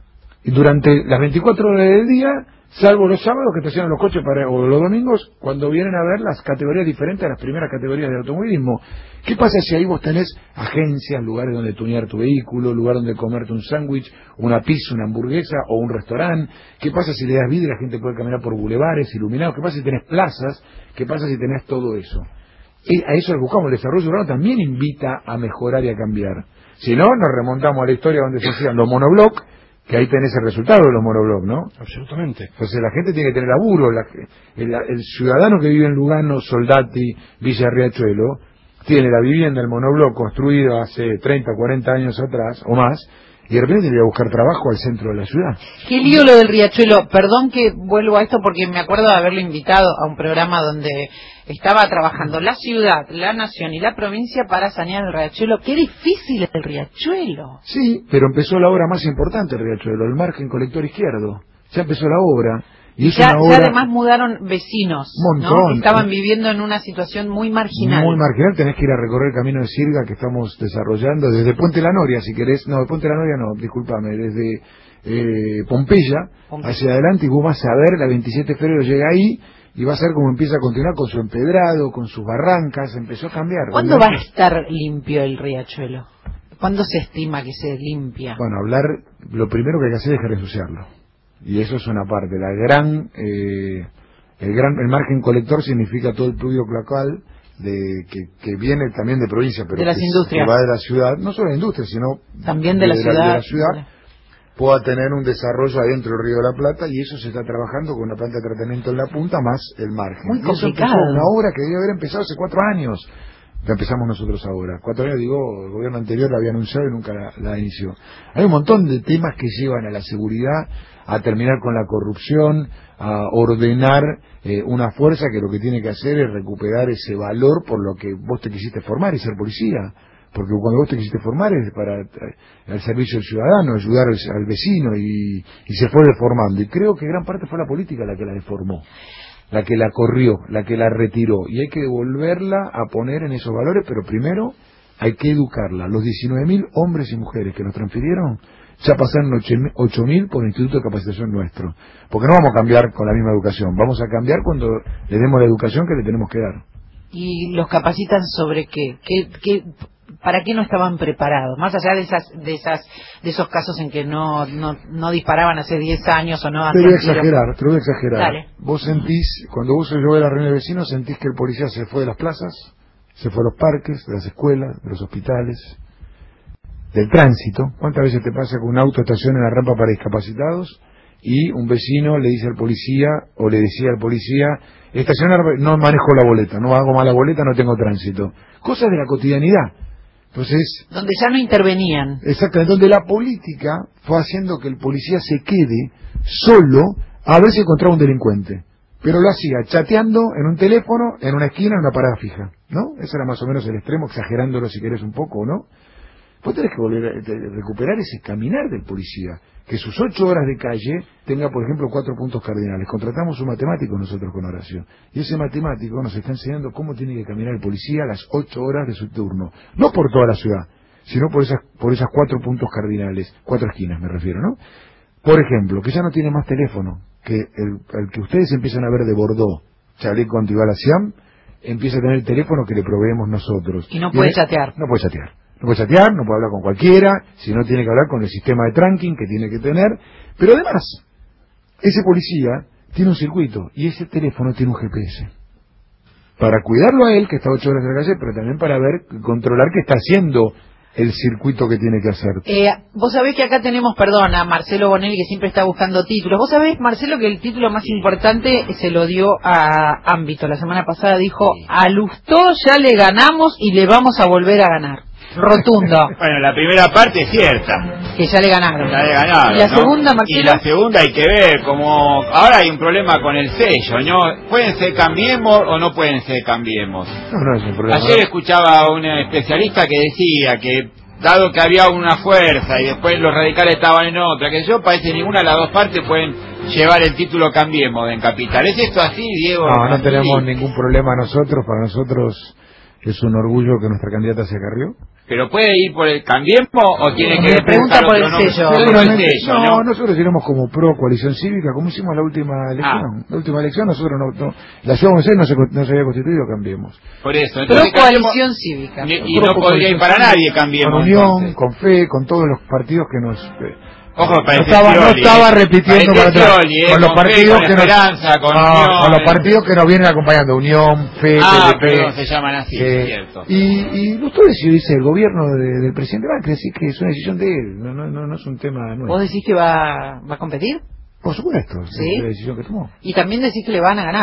Y durante las veinticuatro horas del día, salvo los sábados que estacionan los coches para, o los domingos, cuando vienen a ver las categorías diferentes a las primeras categorías de automovilismo. ¿Qué pasa si ahí vos tenés agencias, lugares donde tunear tu vehículo, lugar donde comerte un sándwich, una pizza, una hamburguesa o un restaurante? ¿Qué pasa si le das vida y la gente puede caminar por bulevares iluminados? ¿Qué pasa si tenés plazas? ¿Qué pasa si tenés todo eso? Y a eso lo buscamos. El desarrollo urbano también invita a mejorar y a cambiar. Si no, nos remontamos a la historia donde se hacían los monoblocks, que ahí tenés el resultado de los monoblocks, ¿no? Absolutamente. Entonces la gente tiene que tener laburo. La, el, el ciudadano que vive en Lugano, Soldati, Villa Riachuelo, tiene la vivienda, el monobloc construido hace treinta, cuarenta años atrás o más, y de repente tiene que buscar trabajo al centro de la ciudad. Qué lío lo del Riachuelo. Perdón que vuelvo a esto porque me acuerdo de haberlo invitado a un programa donde estaba trabajando la ciudad, la nación y la provincia para sanear el Riachuelo. Qué difícil es el Riachuelo. Sí, pero empezó la obra más importante del Riachuelo, el margen colector izquierdo. Ya empezó la obra. Y es ya, una obra... ya además mudaron vecinos, montón, ¿no? Estaban viviendo en una situación muy marginal. Muy marginal, tenés que ir a recorrer el camino de Sirga que estamos desarrollando desde Puente La Noria, si querés. No, de Puente La Noria no, discúlpame, desde eh, Pompeya, Pompeya hacia adelante, y vos vas a ver, la veintisiete de febrero llega ahí, y vas a ver cómo empieza a continuar con su empedrado, con sus barrancas, empezó a cambiar. ¿Cuándo va a estar limpio el Riachuelo? ¿Cuándo se estima que se limpia? Bueno, hablar, lo primero que hay que hacer es dejar de ensuciarlo. Y eso es una parte. La gran, eh, el gran, el margen colector significa todo el fluido cloacal de que, que viene también de provincia, pero de las que, industrias. que va de la ciudad, no solo de la industria, sino también de, de, la, de, ciudad, la, de la ciudad, pueda tener un desarrollo adentro del Río de la Plata, y eso se está trabajando con una planta de tratamiento en la punta más el margen. Muy y eso complicado. empezó una obra que debe haber empezado hace cuatro años. La empezamos nosotros ahora. Cuatro años, digo, el gobierno anterior la había anunciado y nunca la, la inició. Hay un montón de temas que llevan a la seguridad, a terminar con la corrupción, a ordenar eh, una fuerza que lo que tiene que hacer es recuperar ese valor por lo que vos te quisiste formar y ser policía. porque cuando vos te quisiste formar es para el servicio del ciudadano, ayudar al, al vecino, y, y se fue deformando, y creo que gran parte fue la política la que la deformó, la que la corrió, la que la retiró, y hay que devolverla a poner en esos valores, pero primero hay que educarla. Los diecinueve mil hombres y mujeres que nos transfirieron ya pasaron ocho mil por el Instituto de Capacitación nuestro, porque no vamos a cambiar con la misma educación, vamos a cambiar cuando le demos la educación que le tenemos que dar. ¿Y los capacitan sobre qué? ¿Qué, qué para qué no estaban preparados? Más allá de esas de esas de esos casos en que no no, no disparaban hace diez años o no. Te voy a exagerar, te voy a exagerar. Dale. Vos sentís, cuando vos yo voy a la reunión de vecinos, sentís que el policía se fue de las plazas, se fue a los parques, de las escuelas, de los hospitales, del tránsito. ¿Cuántas veces te pasa que un auto estaciona en la rampa para discapacitados y un vecino le dice al policía, o le decía al policía, estacionar, no manejo la boleta, no hago mal la boleta, no tengo tránsito? Cosas de la cotidianidad. Entonces, donde ya no intervenían. Exactamente, donde la política fue haciendo que el policía se quede solo a ver si encontraba un delincuente, pero lo hacía chateando en un teléfono, en una esquina, en una parada fija, ¿no? Ese era más o menos el extremo, exagerándolo si querés un poco, ¿no? Vos tenés que volver a recuperar ese caminar del policía, que sus ocho horas de calle tenga, por ejemplo, cuatro puntos cardinales. Contratamos un matemático nosotros con Horacio, y ese matemático nos está enseñando cómo tiene que caminar el policía a las ocho horas de su turno, no por toda la ciudad, sino por esas por esas cuatro puntos cardinales, cuatro esquinas me refiero, ¿no? Por ejemplo, que ya no tiene más teléfono, que el, el que ustedes empiezan a ver de Bordeaux, Chalet con Tibalaciam, empieza a tener el teléfono que le proveemos nosotros. Y no puede y chatear. No puede chatear. No puede chatear, no puede hablar con cualquiera, si no tiene que hablar con el sistema de tracking que tiene que tener. Pero además, ese policía tiene un circuito y ese teléfono tiene un G P S. Para cuidarlo a él, que está ocho horas en la calle, pero también para ver, controlar que está haciendo el circuito que tiene que hacer. Eh, vos sabés que acá tenemos, perdón, a Marcelo Bonelli, que siempre está buscando títulos. Vos sabés, Marcelo, que el título más importante se lo dio a Ámbito. La semana pasada dijo, a Lustó ya le ganamos y le vamos a volver a ganar. Rotundo. Bueno, la primera parte es cierta. Que ya le ganaron. Ya le ganaron, ¿Y la ¿no? segunda, Marcelo? Y la segunda hay que ver, como ahora hay un problema con el sello, ¿no? ¿Pueden ser Cambiemos o no pueden ser Cambiemos? No, no es un problema. Ayer escuchaba a un especialista que decía que, dado que había una fuerza y después los radicales estaban en otra, que yo parece que ninguna de las dos partes pueden llevar el título Cambiemos en Capital. ¿Es esto así, Diego? No, no tenemos ningún problema nosotros. Para nosotros es un orgullo que nuestra candidata sea Carrió. ¿Pero puede ir por el Cambiemos o tiene No, que me pregunta por el sello. Por el sello, no, ¿no? nosotros iremos como pro coalición cívica, como hicimos la última elección. Ah. La última elección nosotros no, no la ciudad de Buenos Aires no se, no se había constituido, Cambiemos. Por eso. Pro Entonces, coalición cívica. Y, y no podría ir para nadie Cambiemos. Con Unión, entonces. con Fe, con todos los partidos que nos... Eh, Ojo, no parece estaba, no Scioli, estaba eh. repitiendo Parece para atrás. Scioli, eh, con los con Fe, partidos con que nos... Esperanza, con no, Unión, con los eh. partidos que nos vienen acompañando, Unión, Fe, Ah, P D P. perdón, se llaman así, eh, es cierto. Y, y Lustó decidió irse el gobierno de, del presidente Macri, así que es una decisión de él, no, no, no, no es un tema nuevo. ¿Vos decís que va, va a competir? Por supuesto, ¿Sí? es la decisión que tomó. Y también decís que le van a ganar.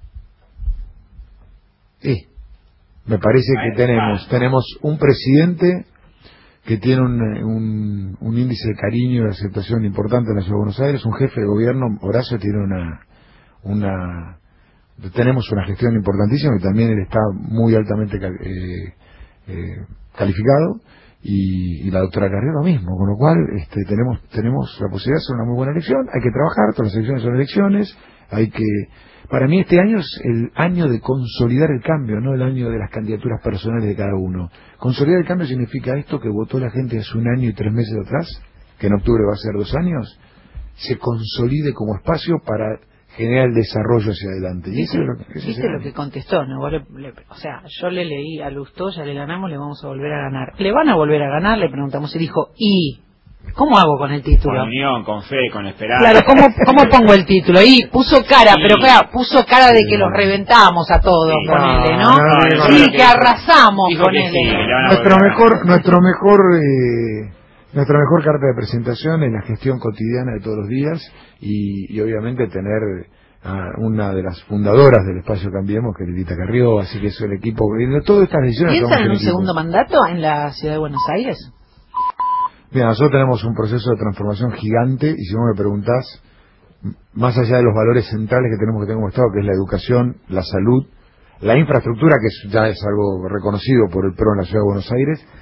Sí, me parece que tenemos tenemos un presidente que tiene un, un, un índice de cariño y de aceptación importante en la ciudad de Buenos Aires, un jefe de gobierno, Horacio, tiene una una tenemos una gestión importantísima y también él está muy altamente eh, eh, calificado, y, y la doctora Carrió lo mismo, con lo cual este, tenemos tenemos la posibilidad de hacer una muy buena elección. Hay que trabajar, todas las elecciones son elecciones, hay que... Para mí este año es el año de consolidar el cambio, no el año de las candidaturas personales de cada uno. Consolidar el cambio significa esto que votó la gente hace un año y tres meses atrás, que en octubre va a ser dos años, se consolide como espacio para generar el desarrollo hacia adelante. Y eso es lo que, ¿Viste lo que contestó? ¿No? Vos le, le, o sea, yo le leí a Lustó, ya le ganamos, le vamos a volver a ganar. ¿Le van a volver a ganar? Le preguntamos y dijo, ¿y cómo hago con el título? Con Unión, con Fe, con Esperanza. Claro, ¿cómo, cómo pongo el título? Y puso cara, Sí. pero claro, puso cara de que los reventamos a todos, Sí. ponele, No, ¿no? no, no, Sí, no, que no, arrasamos, dijo que sí, ponele. le van a Nuestro volver a mejor, ganar. nuestro mejor, eh, nuestra mejor carta de presentación es la gestión cotidiana de todos los días, y, y obviamente tener a una de las fundadoras del espacio Cambiemos, que es Lilita Carrió, así que es el equipo, de todas estas decisiones. ¿Piensan en un equipo. segundo mandato en la ciudad de Buenos Aires? Mira, nosotros tenemos un proceso de transformación gigante, y si vos me preguntás, más allá de los valores centrales que tenemos que tener como Estado, que es la educación, la salud, la infraestructura, que es, ya es algo reconocido por el P R O en la ciudad de Buenos Aires,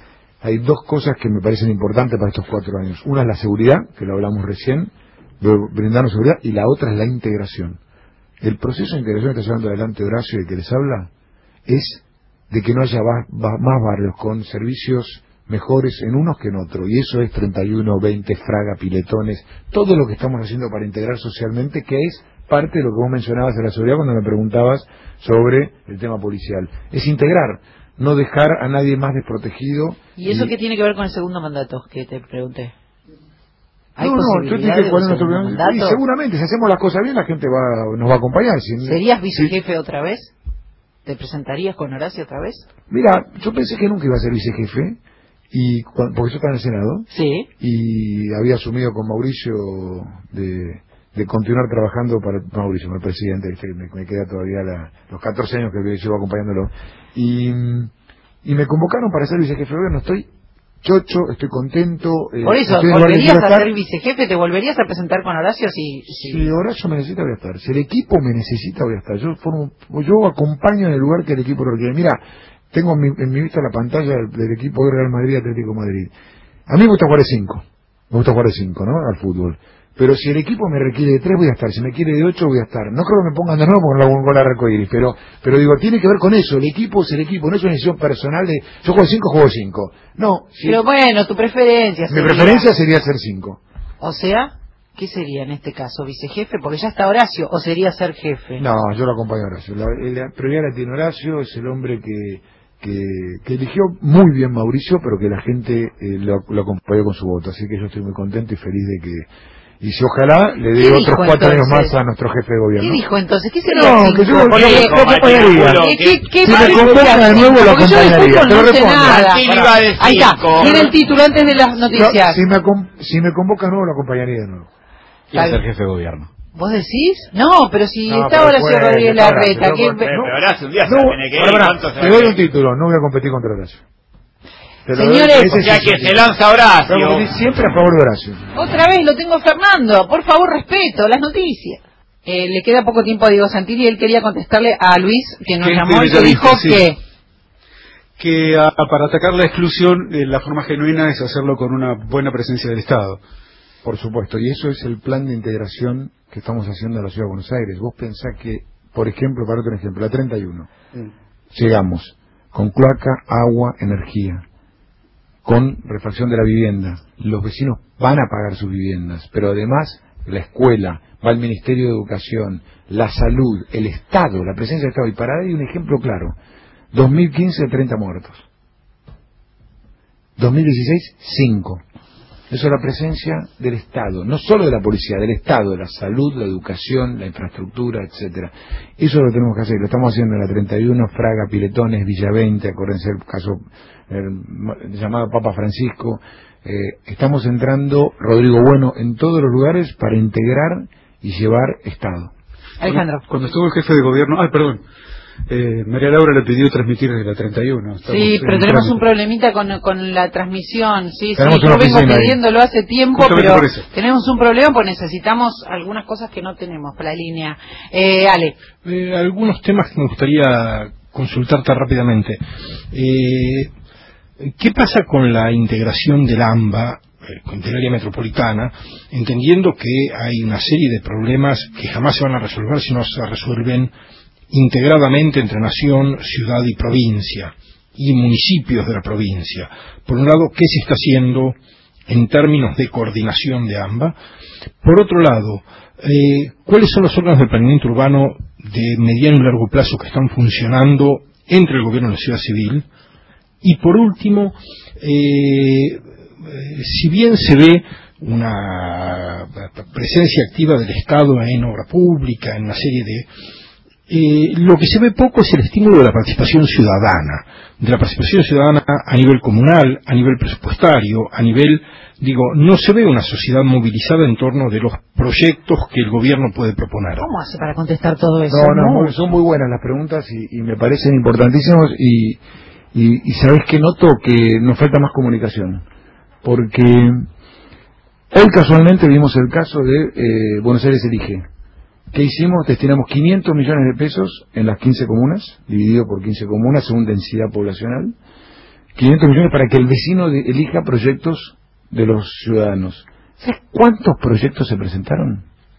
hay dos cosas que me parecen importantes para estos cuatro años. Una es la seguridad, que lo hablamos recién, brindarnos seguridad, y la otra es la integración. El proceso de integración que está llevando adelante Horacio y que les habla es de que no haya más, más barrios con servicios mejores en unos que en otros, y eso es treinta y uno, veinte, Fraga, Piletones, todo lo que estamos haciendo para integrar socialmente, que es parte de lo que vos mencionabas de la seguridad cuando me preguntabas sobre el tema policial. Es integrar, no dejar a nadie más desprotegido. ¿Y eso y... qué tiene que ver con el segundo mandato que te pregunté? ¿Hay no, no, yo te dije cuál es nuestro mandato. Y seguramente, si hacemos las cosas bien, la gente va, nos va a acompañar. Si... ¿Serías vicejefe sí. otra vez? ¿Te presentarías con Horacio otra vez? Mira, yo pensé que nunca iba a ser vicejefe, y porque yo estaba en el Senado, sí. y había asumido con Mauricio de, de continuar trabajando para Mauricio, para el presidente, me, me queda todavía la, los catorce años que llevo acompañándolo, y, y me convocaron para ser vicejefe de gobierno. Estoy chocho, estoy contento. Eh, Por eso, ¿volverías a ser vicejefe? ¿Te volverías a presentar con Horacio? Si, si... si Horacio me necesita, voy a estar. Si el equipo me necesita, voy a estar. Yo formo, yo acompaño en el lugar que el equipo lo requiere. Mira, tengo en mi, en mi vista la pantalla del, del equipo de Real Madrid, Atlético Madrid. A mí me gusta jugar de cinco. Me gusta jugar de cinco, ¿no? Al fútbol. Pero si el equipo me requiere de tres, voy a estar. Si me quiere de ocho, voy a estar. No creo que me pongan de nuevo porque no hago un gol arcoíris. Pero, pero digo, tiene que ver con eso. El equipo es el equipo. No es una decisión personal de yo juego cinco, juego cinco. No. Si pero bueno, tu preferencia sería... Mi preferencia sería ser cinco. O sea, ¿qué sería en este caso? ¿Vicejefe? Porque ya está Horacio. ¿O sería ser jefe? No, yo lo acompaño a Horacio. La, la prioridad la tiene Horacio. Es el hombre que... Que, que eligió muy bien Mauricio, pero que la gente eh, lo, lo acompañó con su voto. Así que yo estoy muy contento y feliz de que... Y si ojalá le dé otros cuatro años más a nuestro jefe de gobierno. ¿Qué dijo entonces? ¿Qué sería No, cinco? que yo lo acompañaría. Si me convoca de nuevo, lo acompañaría. Te lo respondo. Ahí está. Tiene el título antes de las noticias. No, si, me, si me convoca de nuevo, lo acompañaría de nuevo. Y a ser jefe de gobierno. ¿Vos decís? No, pero si no, está Horacio Rodríguez Larreta. Pero Horacio un día se va a tener que ir. Te doy un título, no voy a competir contra Horacio. Señores, ya que se lanza Horacio. Siempre a favor de Horacio. Otra vez lo tengo Fernando. Por favor, respeto las noticias. Eh, le queda poco tiempo a Diego Santilli y él quería contestarle a Luis, que nos llamó y que dijo sí. que... que a, para atacar la exclusión, eh, la forma genuina es hacerlo con una buena presencia del Estado. Por supuesto, y eso es el plan de integración que estamos haciendo en la Ciudad de Buenos Aires. Vos pensás que, por ejemplo, para otro ejemplo, la treinta y uno, mm. llegamos con cloaca, agua, energía, con refacción de la vivienda. Los vecinos van a pagar sus viviendas, pero además la escuela, va al Ministerio de Educación, la salud, el Estado, la presencia del Estado. Y para dar un ejemplo claro, dos mil quince, treinta muertos. dos mil dieciséis, cinco. Eso es la presencia del Estado, no solo de la policía, del Estado, de la salud, la educación, la infraestructura, etcétera. Eso lo tenemos que hacer, lo estamos haciendo en la treinta y uno, Fraga, Piletones, Villa veinte, acuérdense el caso el llamado Papa Francisco. Eh, estamos entrando, Rodrigo Bueno, en todos los lugares para integrar y llevar Estado. Alejandro. Cuando, cuando estuvo el jefe de gobierno, ah, perdón, Eh, María Laura le pidió transmitir desde la treinta y uno. Estamos sí, pero tenemos trámite. un problemita con, con la transmisión. Sí, tenemos sí, yo vengo pidiéndolo ahí. hace tiempo, pero tenemos un problema porque necesitamos algunas cosas que no tenemos para la línea. Eh, Ale. Eh, algunos temas que me gustaría consultarte rápidamente. Eh, ¿Qué pasa con la integración del AMBA, eh, del área metropolitana, entendiendo que hay una serie de problemas que jamás se van a resolver si no se resuelven integradamente entre nación, ciudad y provincia y municipios de la provincia? Por un lado, ¿qué se está haciendo en términos de coordinación de AMBA? Por otro lado, eh, ¿cuáles son los órganos de planeamiento urbano de mediano y largo plazo que están funcionando entre el gobierno y la sociedad civil? Y por último, eh, si bien se ve una presencia activa del Estado en obra pública, en una serie de Eh, lo que se ve poco es el estímulo de la participación ciudadana, de la participación ciudadana a nivel comunal, a nivel presupuestario, a nivel, digo, no se ve una sociedad movilizada en torno de los proyectos que el gobierno puede proponer. ¿Cómo hace para contestar todo eso? No, no, no son muy buenas las preguntas y, y me parecen importantísimas y, y, y sabes que noto que nos falta más comunicación, porque hoy casualmente vimos el caso de eh, Buenos Aires Elige. ¿Qué hicimos? Destinamos quinientos millones de pesos en las quince comunas, dividido por quince comunas según densidad poblacional, quinientos millones para que el vecino de, elija proyectos de los ciudadanos. ¿Sabes cuántos proyectos se presentaron?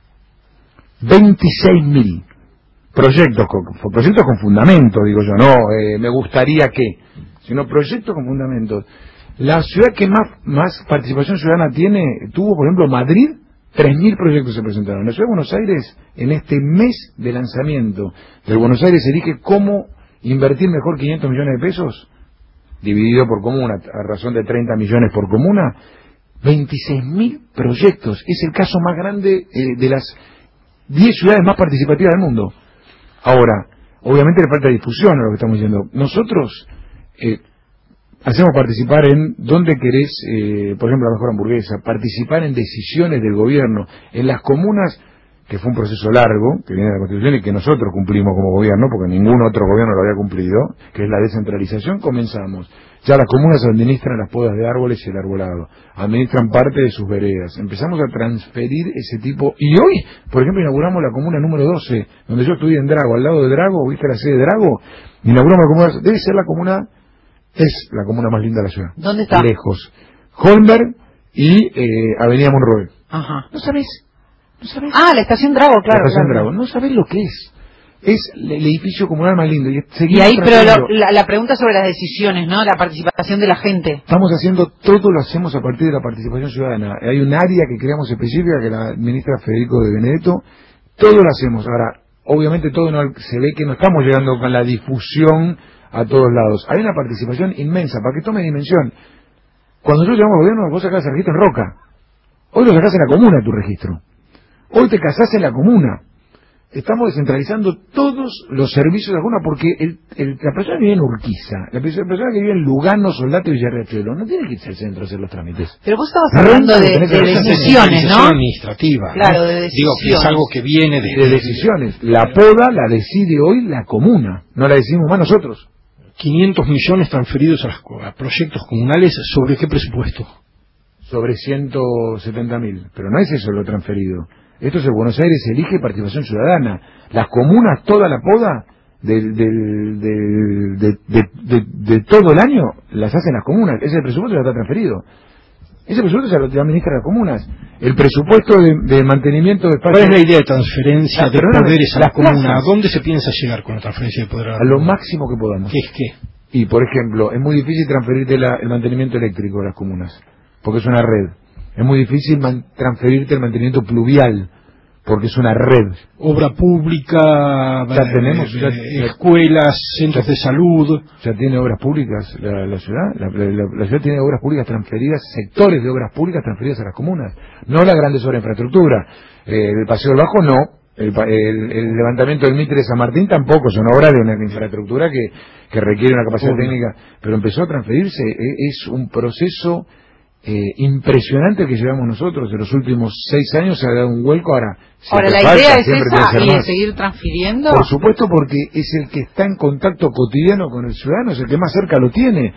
veintiséis mil proyectos con, proyectos con fundamento, digo yo, no eh, me gustaría que, sino proyectos con fundamentos. La ciudad que más, más participación ciudadana tiene, tuvo por ejemplo Madrid, tres mil proyectos se presentaron. La ciudad de Buenos Aires, en este mes de lanzamiento del Buenos Aires elige cómo invertir mejor quinientos millones de pesos, dividido por comuna, a razón de treinta millones por comuna, veintiséis mil proyectos. Es el caso más grande eh, de las diez ciudades más participativas del mundo. Ahora, obviamente le falta difusión a lo que estamos diciendo. Nosotros eh, hacemos participar en dónde querés, eh, por ejemplo, la mejor hamburguesa, participar en decisiones del gobierno, en las comunas, que fue un proceso largo, que viene de la Constitución y que nosotros cumplimos como gobierno, porque ningún otro gobierno lo había cumplido, que es la descentralización. Comenzamos. Ya las comunas administran las podas de árboles y el arbolado, administran parte de sus veredas. Empezamos a transferir ese tipo, y hoy, por ejemplo, inauguramos la comuna número doce, donde yo estudié en Drago, al lado de Drago, ¿viste la sede de Drago? Inauguramos la comuna, debe ser la comuna, es la comuna más linda de la ciudad. ¿Dónde está? Lejos. Holmberg y eh, Avenida Monroe. Ajá. ¿No sabés? ¿No sabés? Ah, la estación Drago, claro. La estación claro. Drago. No sabés lo que es. Es el edificio comunal más lindo. Y, y ahí, pero lo, la, la pregunta sobre las decisiones, ¿no? La participación de la gente. Estamos haciendo, todo lo hacemos a partir de la participación ciudadana. Hay un área que creamos específica, que la administra Federico de Benedetto. Todo lo hacemos. Ahora, obviamente todo no, se ve que no estamos llegando con la difusión a todos lados. Hay una participación inmensa, para que tome dimensión. Cuando nosotros llegamos al gobierno, vos sacás el registro en Roca. Hoy lo sacás en la comuna, tu registro. Hoy te casás en la comuna. Estamos descentralizando todos los servicios de la comuna, porque el, el, la persona que vive en Urquiza, la persona que vive en Lugano, Soldate y Villarriachuelo, no tiene que irse al centro a hacer los trámites. Pero vos estabas hablando de, de, de decisiones, ¿no? Administrativa, claro, ¿no? de decisiones. Digo que es algo que viene de, de decisiones. La poda la decide hoy la comuna, no la decidimos más nosotros. quinientos millones transferidos a, las, a proyectos comunales, ¿sobre qué presupuesto? Sobre ciento setenta mil, pero no es eso lo transferido. Esto es el Buenos Aires elige participación ciudadana. Las comunas, toda la poda del, del, del, de, de, de, de todo el año las hacen las comunas. Ese presupuesto ya está transferido. Ese presupuesto ya lo administran las comunas. El presupuesto de, de mantenimiento de espacios. ¿Cuál es la idea de transferencia la, de perdón, poderes a la comuna? plazas. ¿A dónde se piensa llegar con la transferencia de poder? A lo máximo que podamos. ¿Qué es qué? Y, por ejemplo, es muy difícil transferirte la, el mantenimiento eléctrico de las comunas, porque es una red. Es muy difícil man, transferirte el mantenimiento pluvial, porque es una red. Obra pública, ya tenemos ya, eh, escuelas, centros ya, de salud. Ya tiene obras públicas la, la ciudad. La, la, la ciudad tiene obras públicas transferidas, sectores de obras públicas transferidas a las comunas. No las grandes obras de infraestructura. Eh, el Paseo del Bajo no. El, el, el levantamiento del Mitre de San Martín tampoco. Son obras de una infraestructura que, que requiere una capacidad Obvio. técnica. Pero empezó a transferirse. Es un proceso Eh, impresionante que llevamos nosotros. En los últimos seis años se ha dado un vuelco. Ahora, ahora la falta, idea es esa y más. seguir transfiriendo. Por supuesto, porque es el que está en contacto cotidiano con el ciudadano, es el que más cerca lo tiene.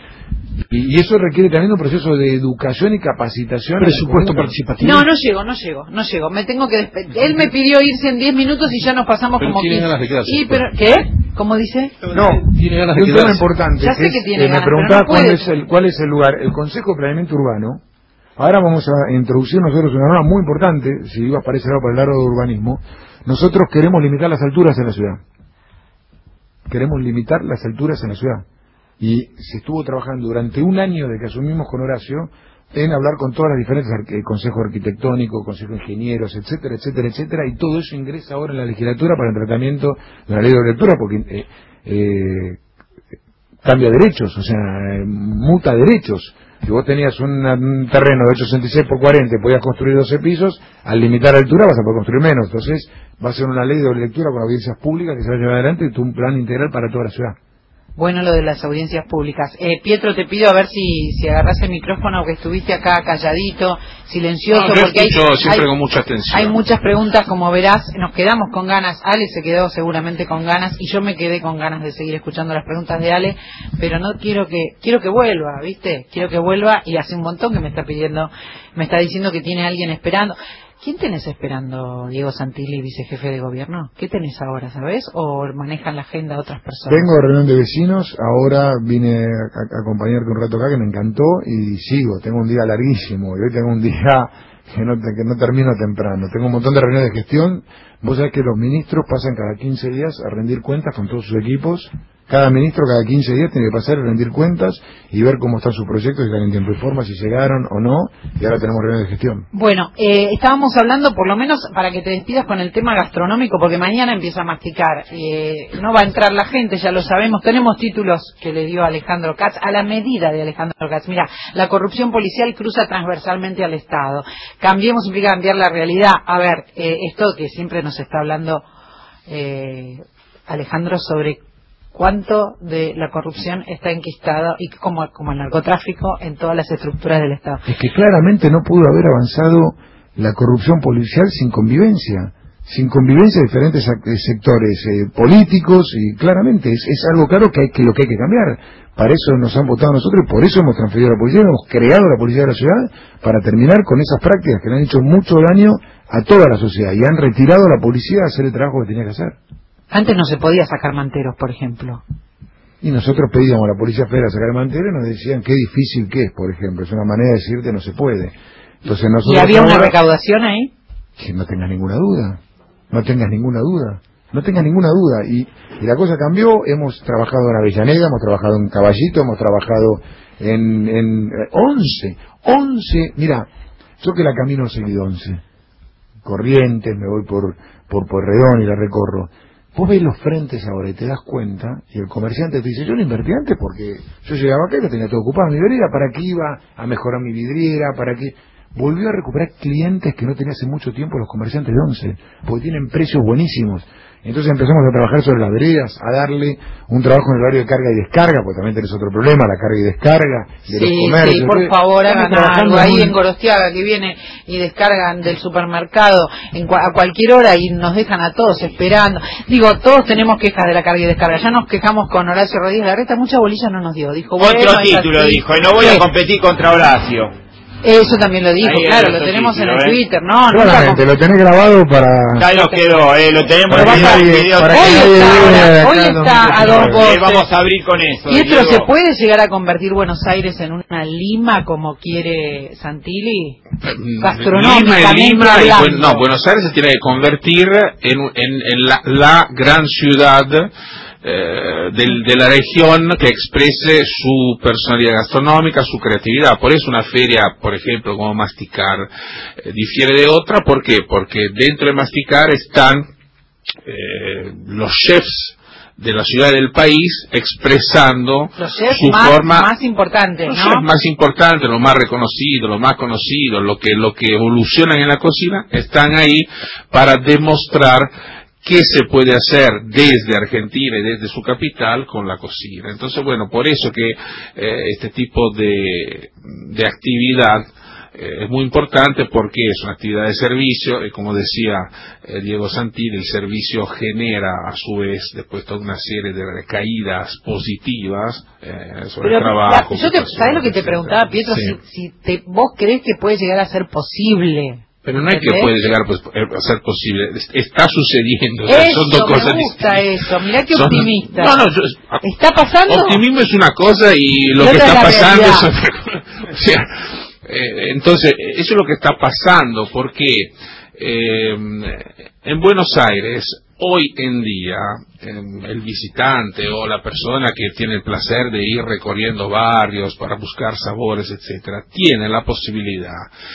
Y, y eso requiere también un proceso de educación y capacitación. Presupuesto participativo. No, no llego, no llego, no llego. Me tengo que despedir. Él me pidió irse en diez minutos y ya nos pasamos pero como tiene ganas de quedarse. ¿Y, pero, ¿Qué? ¿Cómo dice? No, tiene ganas de un quedarse. tema importante. Ya sé es, que tiene eh, ganas, me preguntaba pero no cuál, puede. es el, cuál es el lugar. El Consejo de Planeamiento Urbano. Ahora vamos a introducir nosotros una norma muy importante, si ibas para ese lado, para el lado de urbanismo. Nosotros queremos limitar las alturas en la ciudad. Queremos limitar las alturas en la ciudad. Y se estuvo trabajando durante un año de que asumimos con Horacio en hablar con todas las diferentes arque- consejos arquitectónicos, consejos de ingenieros, etcétera, etcétera, etcétera, y todo eso ingresa ahora en la legislatura para el tratamiento de la ley de lectura, porque eh, eh, cambia derechos, o sea, eh, muta derechos. Si vos tenías un, un terreno de ochocientos sesenta y seis por cuarenta y podías construir doce pisos, al limitar la altura vas a poder construir menos. Entonces va a ser una ley de lectura con audiencias públicas que se va a llevar adelante y un plan integral para toda la ciudad. Bueno, lo de las audiencias públicas. Eh, Pietro, te pido a ver si, si agarrás el micrófono, que estuviste acá calladito, silencioso, no, yo porque hay, siempre hay, con mucha atención. Hay muchas preguntas, como verás, nos quedamos con ganas. Ale se quedó seguramente con ganas y yo me quedé con ganas de seguir escuchando las preguntas de Ale, pero no quiero que quiero que vuelva, ¿viste? Quiero que vuelva y hace un montón que me está pidiendo, me está diciendo que tiene alguien esperando. ¿Quién tenés esperando, Diego Santilli, vicejefe de gobierno? ¿Qué tenés ahora, sabés? ¿O manejan la agenda otras personas? Vengo de reunión de vecinos, ahora vine a, a acompañarte un rato acá que me encantó y sigo. Tengo un día larguísimo y hoy tengo un día que no, que no termino temprano. Tengo un montón de reuniones de gestión. Vos sabés que los ministros pasan cada quince días a rendir cuentas con todos sus equipos. Cada ministro cada quince días tiene que pasar a rendir cuentas y ver cómo están sus proyectos, si están en tiempo y forma, si llegaron o no, y ahora tenemos reuniones de gestión. Bueno, eh, estábamos hablando, por lo menos para que te despidas con el tema gastronómico, porque mañana empieza a masticar. Eh, no va a entrar la gente, ya lo sabemos. Tenemos títulos que le dio Alejandro Katz, a la medida de Alejandro Katz. Mira, la corrupción policial cruza transversalmente al Estado. Cambiemos implica cambiar la realidad. A ver, eh, esto que siempre nos está hablando eh, Alejandro sobre cuánto de la corrupción está enquistado y como, como el narcotráfico en todas las estructuras del Estado. Es que claramente no pudo haber avanzado la corrupción policial sin convivencia, sin convivencia de diferentes sectores eh, políticos y claramente es, es algo claro que, hay, que lo que hay que cambiar. Para eso nos han votado nosotros y por eso hemos transferido a la policía, hemos creado la policía de la ciudad para terminar con esas prácticas que le han hecho mucho daño a toda la sociedad y han retirado a la policía a hacer el trabajo que tenía que hacer. Antes no se podía sacar manteros, por ejemplo. Y nosotros pedíamos a la Policía Federal sacar manteros y nos decían qué difícil que es, por ejemplo. Es una manera de decirte no se puede. Entonces nosotros ¿Y había ahora, una recaudación ahí? Que no tengas ninguna duda. No tengas ninguna duda. No tengas ninguna duda. Y, y la cosa cambió. Hemos trabajado en Avellaneda, hemos trabajado en Caballito, hemos trabajado en, en once. once. Mira, yo que la camino he seguido once. Corrientes, me voy por, por Pueyrredón y la recorro. Vos ves los frentes ahora y te das cuenta, y el comerciante te dice, yo no invertí antes porque yo llegaba acá y lo tenía todo ocupado, mi vereda, ¿para qué iba a mejorar mi vidriera? ¿Para qué? Volvió a recuperar clientes que no tenía hace mucho tiempo los comerciantes de once, porque tienen precios buenísimos. Entonces empezamos a trabajar sobre las veredas, a darle un trabajo en el horario de carga y descarga, porque también tenés otro problema, la carga y descarga de sí, los comercios. Sí, por favor, hagan algo ahí en Gorostiaga que viene y descargan del supermercado en cua a cualquier hora y nos dejan a todos esperando. Digo, todos tenemos quejas de la carga y descarga. Ya nos quejamos con Horacio Rodríguez Larreta, mucha bolilla no nos dio. Dijo, Otro bueno, título dijo, y no voy ¿Qué? a competir contra Horacio. Eso también lo dijo, ahí claro, lo tenemos título, en el ¿eh? Twitter, ¿no? Claramente, lo tenés grabado para... Ya nos quedó, eh, lo tenemos Para en que nadie- el video. para que Hoy nadie está, diga de acá hoy al está a dos domingo. voces. Eh, vamos a abrir con eso. ¿Y esto Diego. se puede llegar a convertir Buenos Aires en una Lima como quiere Santilli? Lima Gastronómicamente y Lima, y hablando. buen- no, Buenos Aires se tiene que convertir en, en, en la, la gran ciudad eh, del, de la región que exprese su personalidad gastronómica, su creatividad. Por eso una feria, por ejemplo, como Masticar, eh, difiere de otra. ¿Por qué? Porque dentro de Masticar están eh, los chefs de la ciudad del país expresando Los chefs su más, forma más importantes, los ¿no? chefs más importantes, los más reconocidos, los más conocidos, lo que lo que evolucionan en la cocina, están ahí para demostrar qué se puede hacer desde Argentina y desde su capital con la cocina. Entonces, bueno, por eso que eh, este tipo de, de actividad eh, es muy importante, porque es una actividad de servicio y, como decía eh, Diego Santilli, el servicio genera a su vez después toda una serie de recaídas positivas eh, sobre Pero el trabajo. la- yo te, ¿sabes lo que te preguntaba, Pietro? Sí. Si, si te, vos crees que puede llegar a ser posible. Pero no es que ¿Entendés? puede llegar pues, a ser posible, está sucediendo, o sea, Eso, son dos cosas me gusta distintas. eso, mirá qué Son- optimista. No, no, yo- ¿Está pasando? optimismo es una cosa y lo Y que otra está es la pasando es realidad. otra cosa. O sea, eh, entonces, eso es lo que está pasando, porque eh, en Buenos Aires, hoy en día, eh, el visitante o la persona que tiene el placer de ir recorriendo barrios para buscar sabores, etcétera, tiene la posibilidad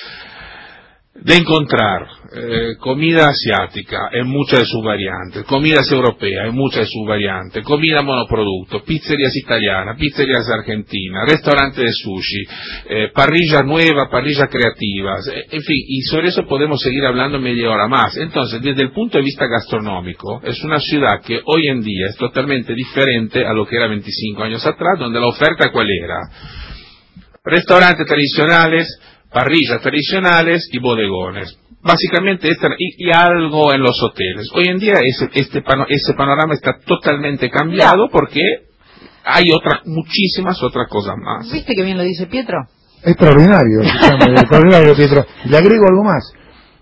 de encontrar eh, comida asiática en muchas de sus variantes, comidas europeas en muchas de sus variantes, comida monoproducto, pizzerías italianas, pizzerías argentinas, restaurantes de sushi, eh, parrillas nuevas, parrillas creativas, eh, en fin, y sobre eso podemos seguir hablando media hora más. Entonces, desde el punto de vista gastronómico, es una ciudad que hoy en día es totalmente diferente a lo que era veinticinco años atrás, donde la oferta ¿cuál era? Restaurantes tradicionales, parrillas tradicionales y bodegones. Básicamente, esta, y, y algo en los hoteles. Hoy en día ese, este pano, ese panorama está totalmente cambiado porque hay otras, muchísimas otras cosas más. ¿Viste que bien lo dice Pietro? Extraordinario, extraordinario, Pietro. Le agrego algo más.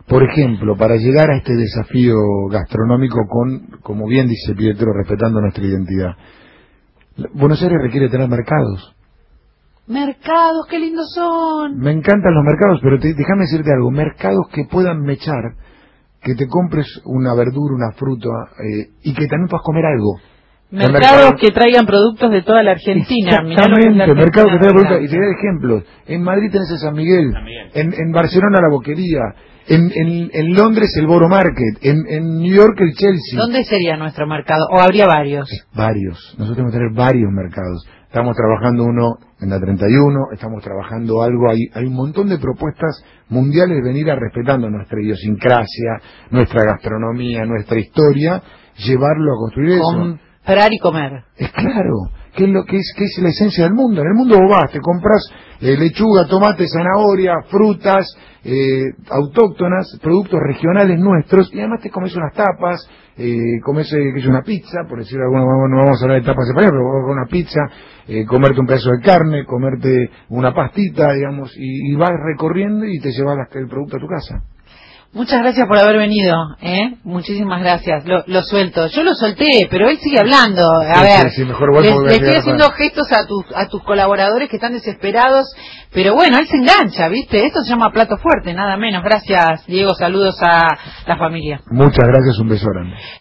Por ejemplo, para llegar a este desafío gastronómico con, como bien dice Pietro, respetando nuestra identidad, Buenos Aires requiere tener mercados. Mercados, qué lindos son. Me encantan los mercados, pero te, déjame decirte algo, mercados que puedan mechar, que te compres una verdura, una fruta, eh, y que también puedas comer algo. Mercados mercado... que traigan productos de toda la Argentina. Exactamente, mercados que traigan productos. Y te doy ejemplos. En Madrid tenés el San Miguel, San Miguel. En, en Barcelona la Boquería, en, en, en Londres el Borough Market, en, en New York el Chelsea. ¿Dónde sería nuestro mercado? ¿O habría varios? Varios. Nosotros tenemos que tener varios mercados. Estamos trabajando uno en la treinta y uno, estamos trabajando algo, hay, hay un montón de propuestas mundiales de venir a respetando nuestra idiosincrasia, nuestra gastronomía, nuestra historia, llevarlo a construir eso. Comprar y comer. Es claro, que es lo que es, que es la esencia del mundo. En el mundo vos vas, te compras eh, lechuga, tomate, zanahoria, frutas eh, autóctonas, productos regionales nuestros, y además te comes unas tapas, eh, comes eh, que es una pizza, por decirlo alguna manera, no vamos a hablar de tapas españolas, pero con una pizza, eh, comerte un pedazo de carne, comerte una pastita, digamos, y, y vas recorriendo y te llevas el producto a tu casa. Muchas gracias por haber venido, ¿eh? Muchísimas gracias. Lo, lo suelto. Yo lo solté, pero él sigue hablando. A sí, ver, sí, sí, mejor le, le estoy haciendo para... gestos a tus a tus colaboradores que están desesperados, pero bueno, él se engancha, ¿viste? Esto se llama plato fuerte, nada menos. Gracias, Diego. Saludos a la familia. Muchas gracias, un beso grande.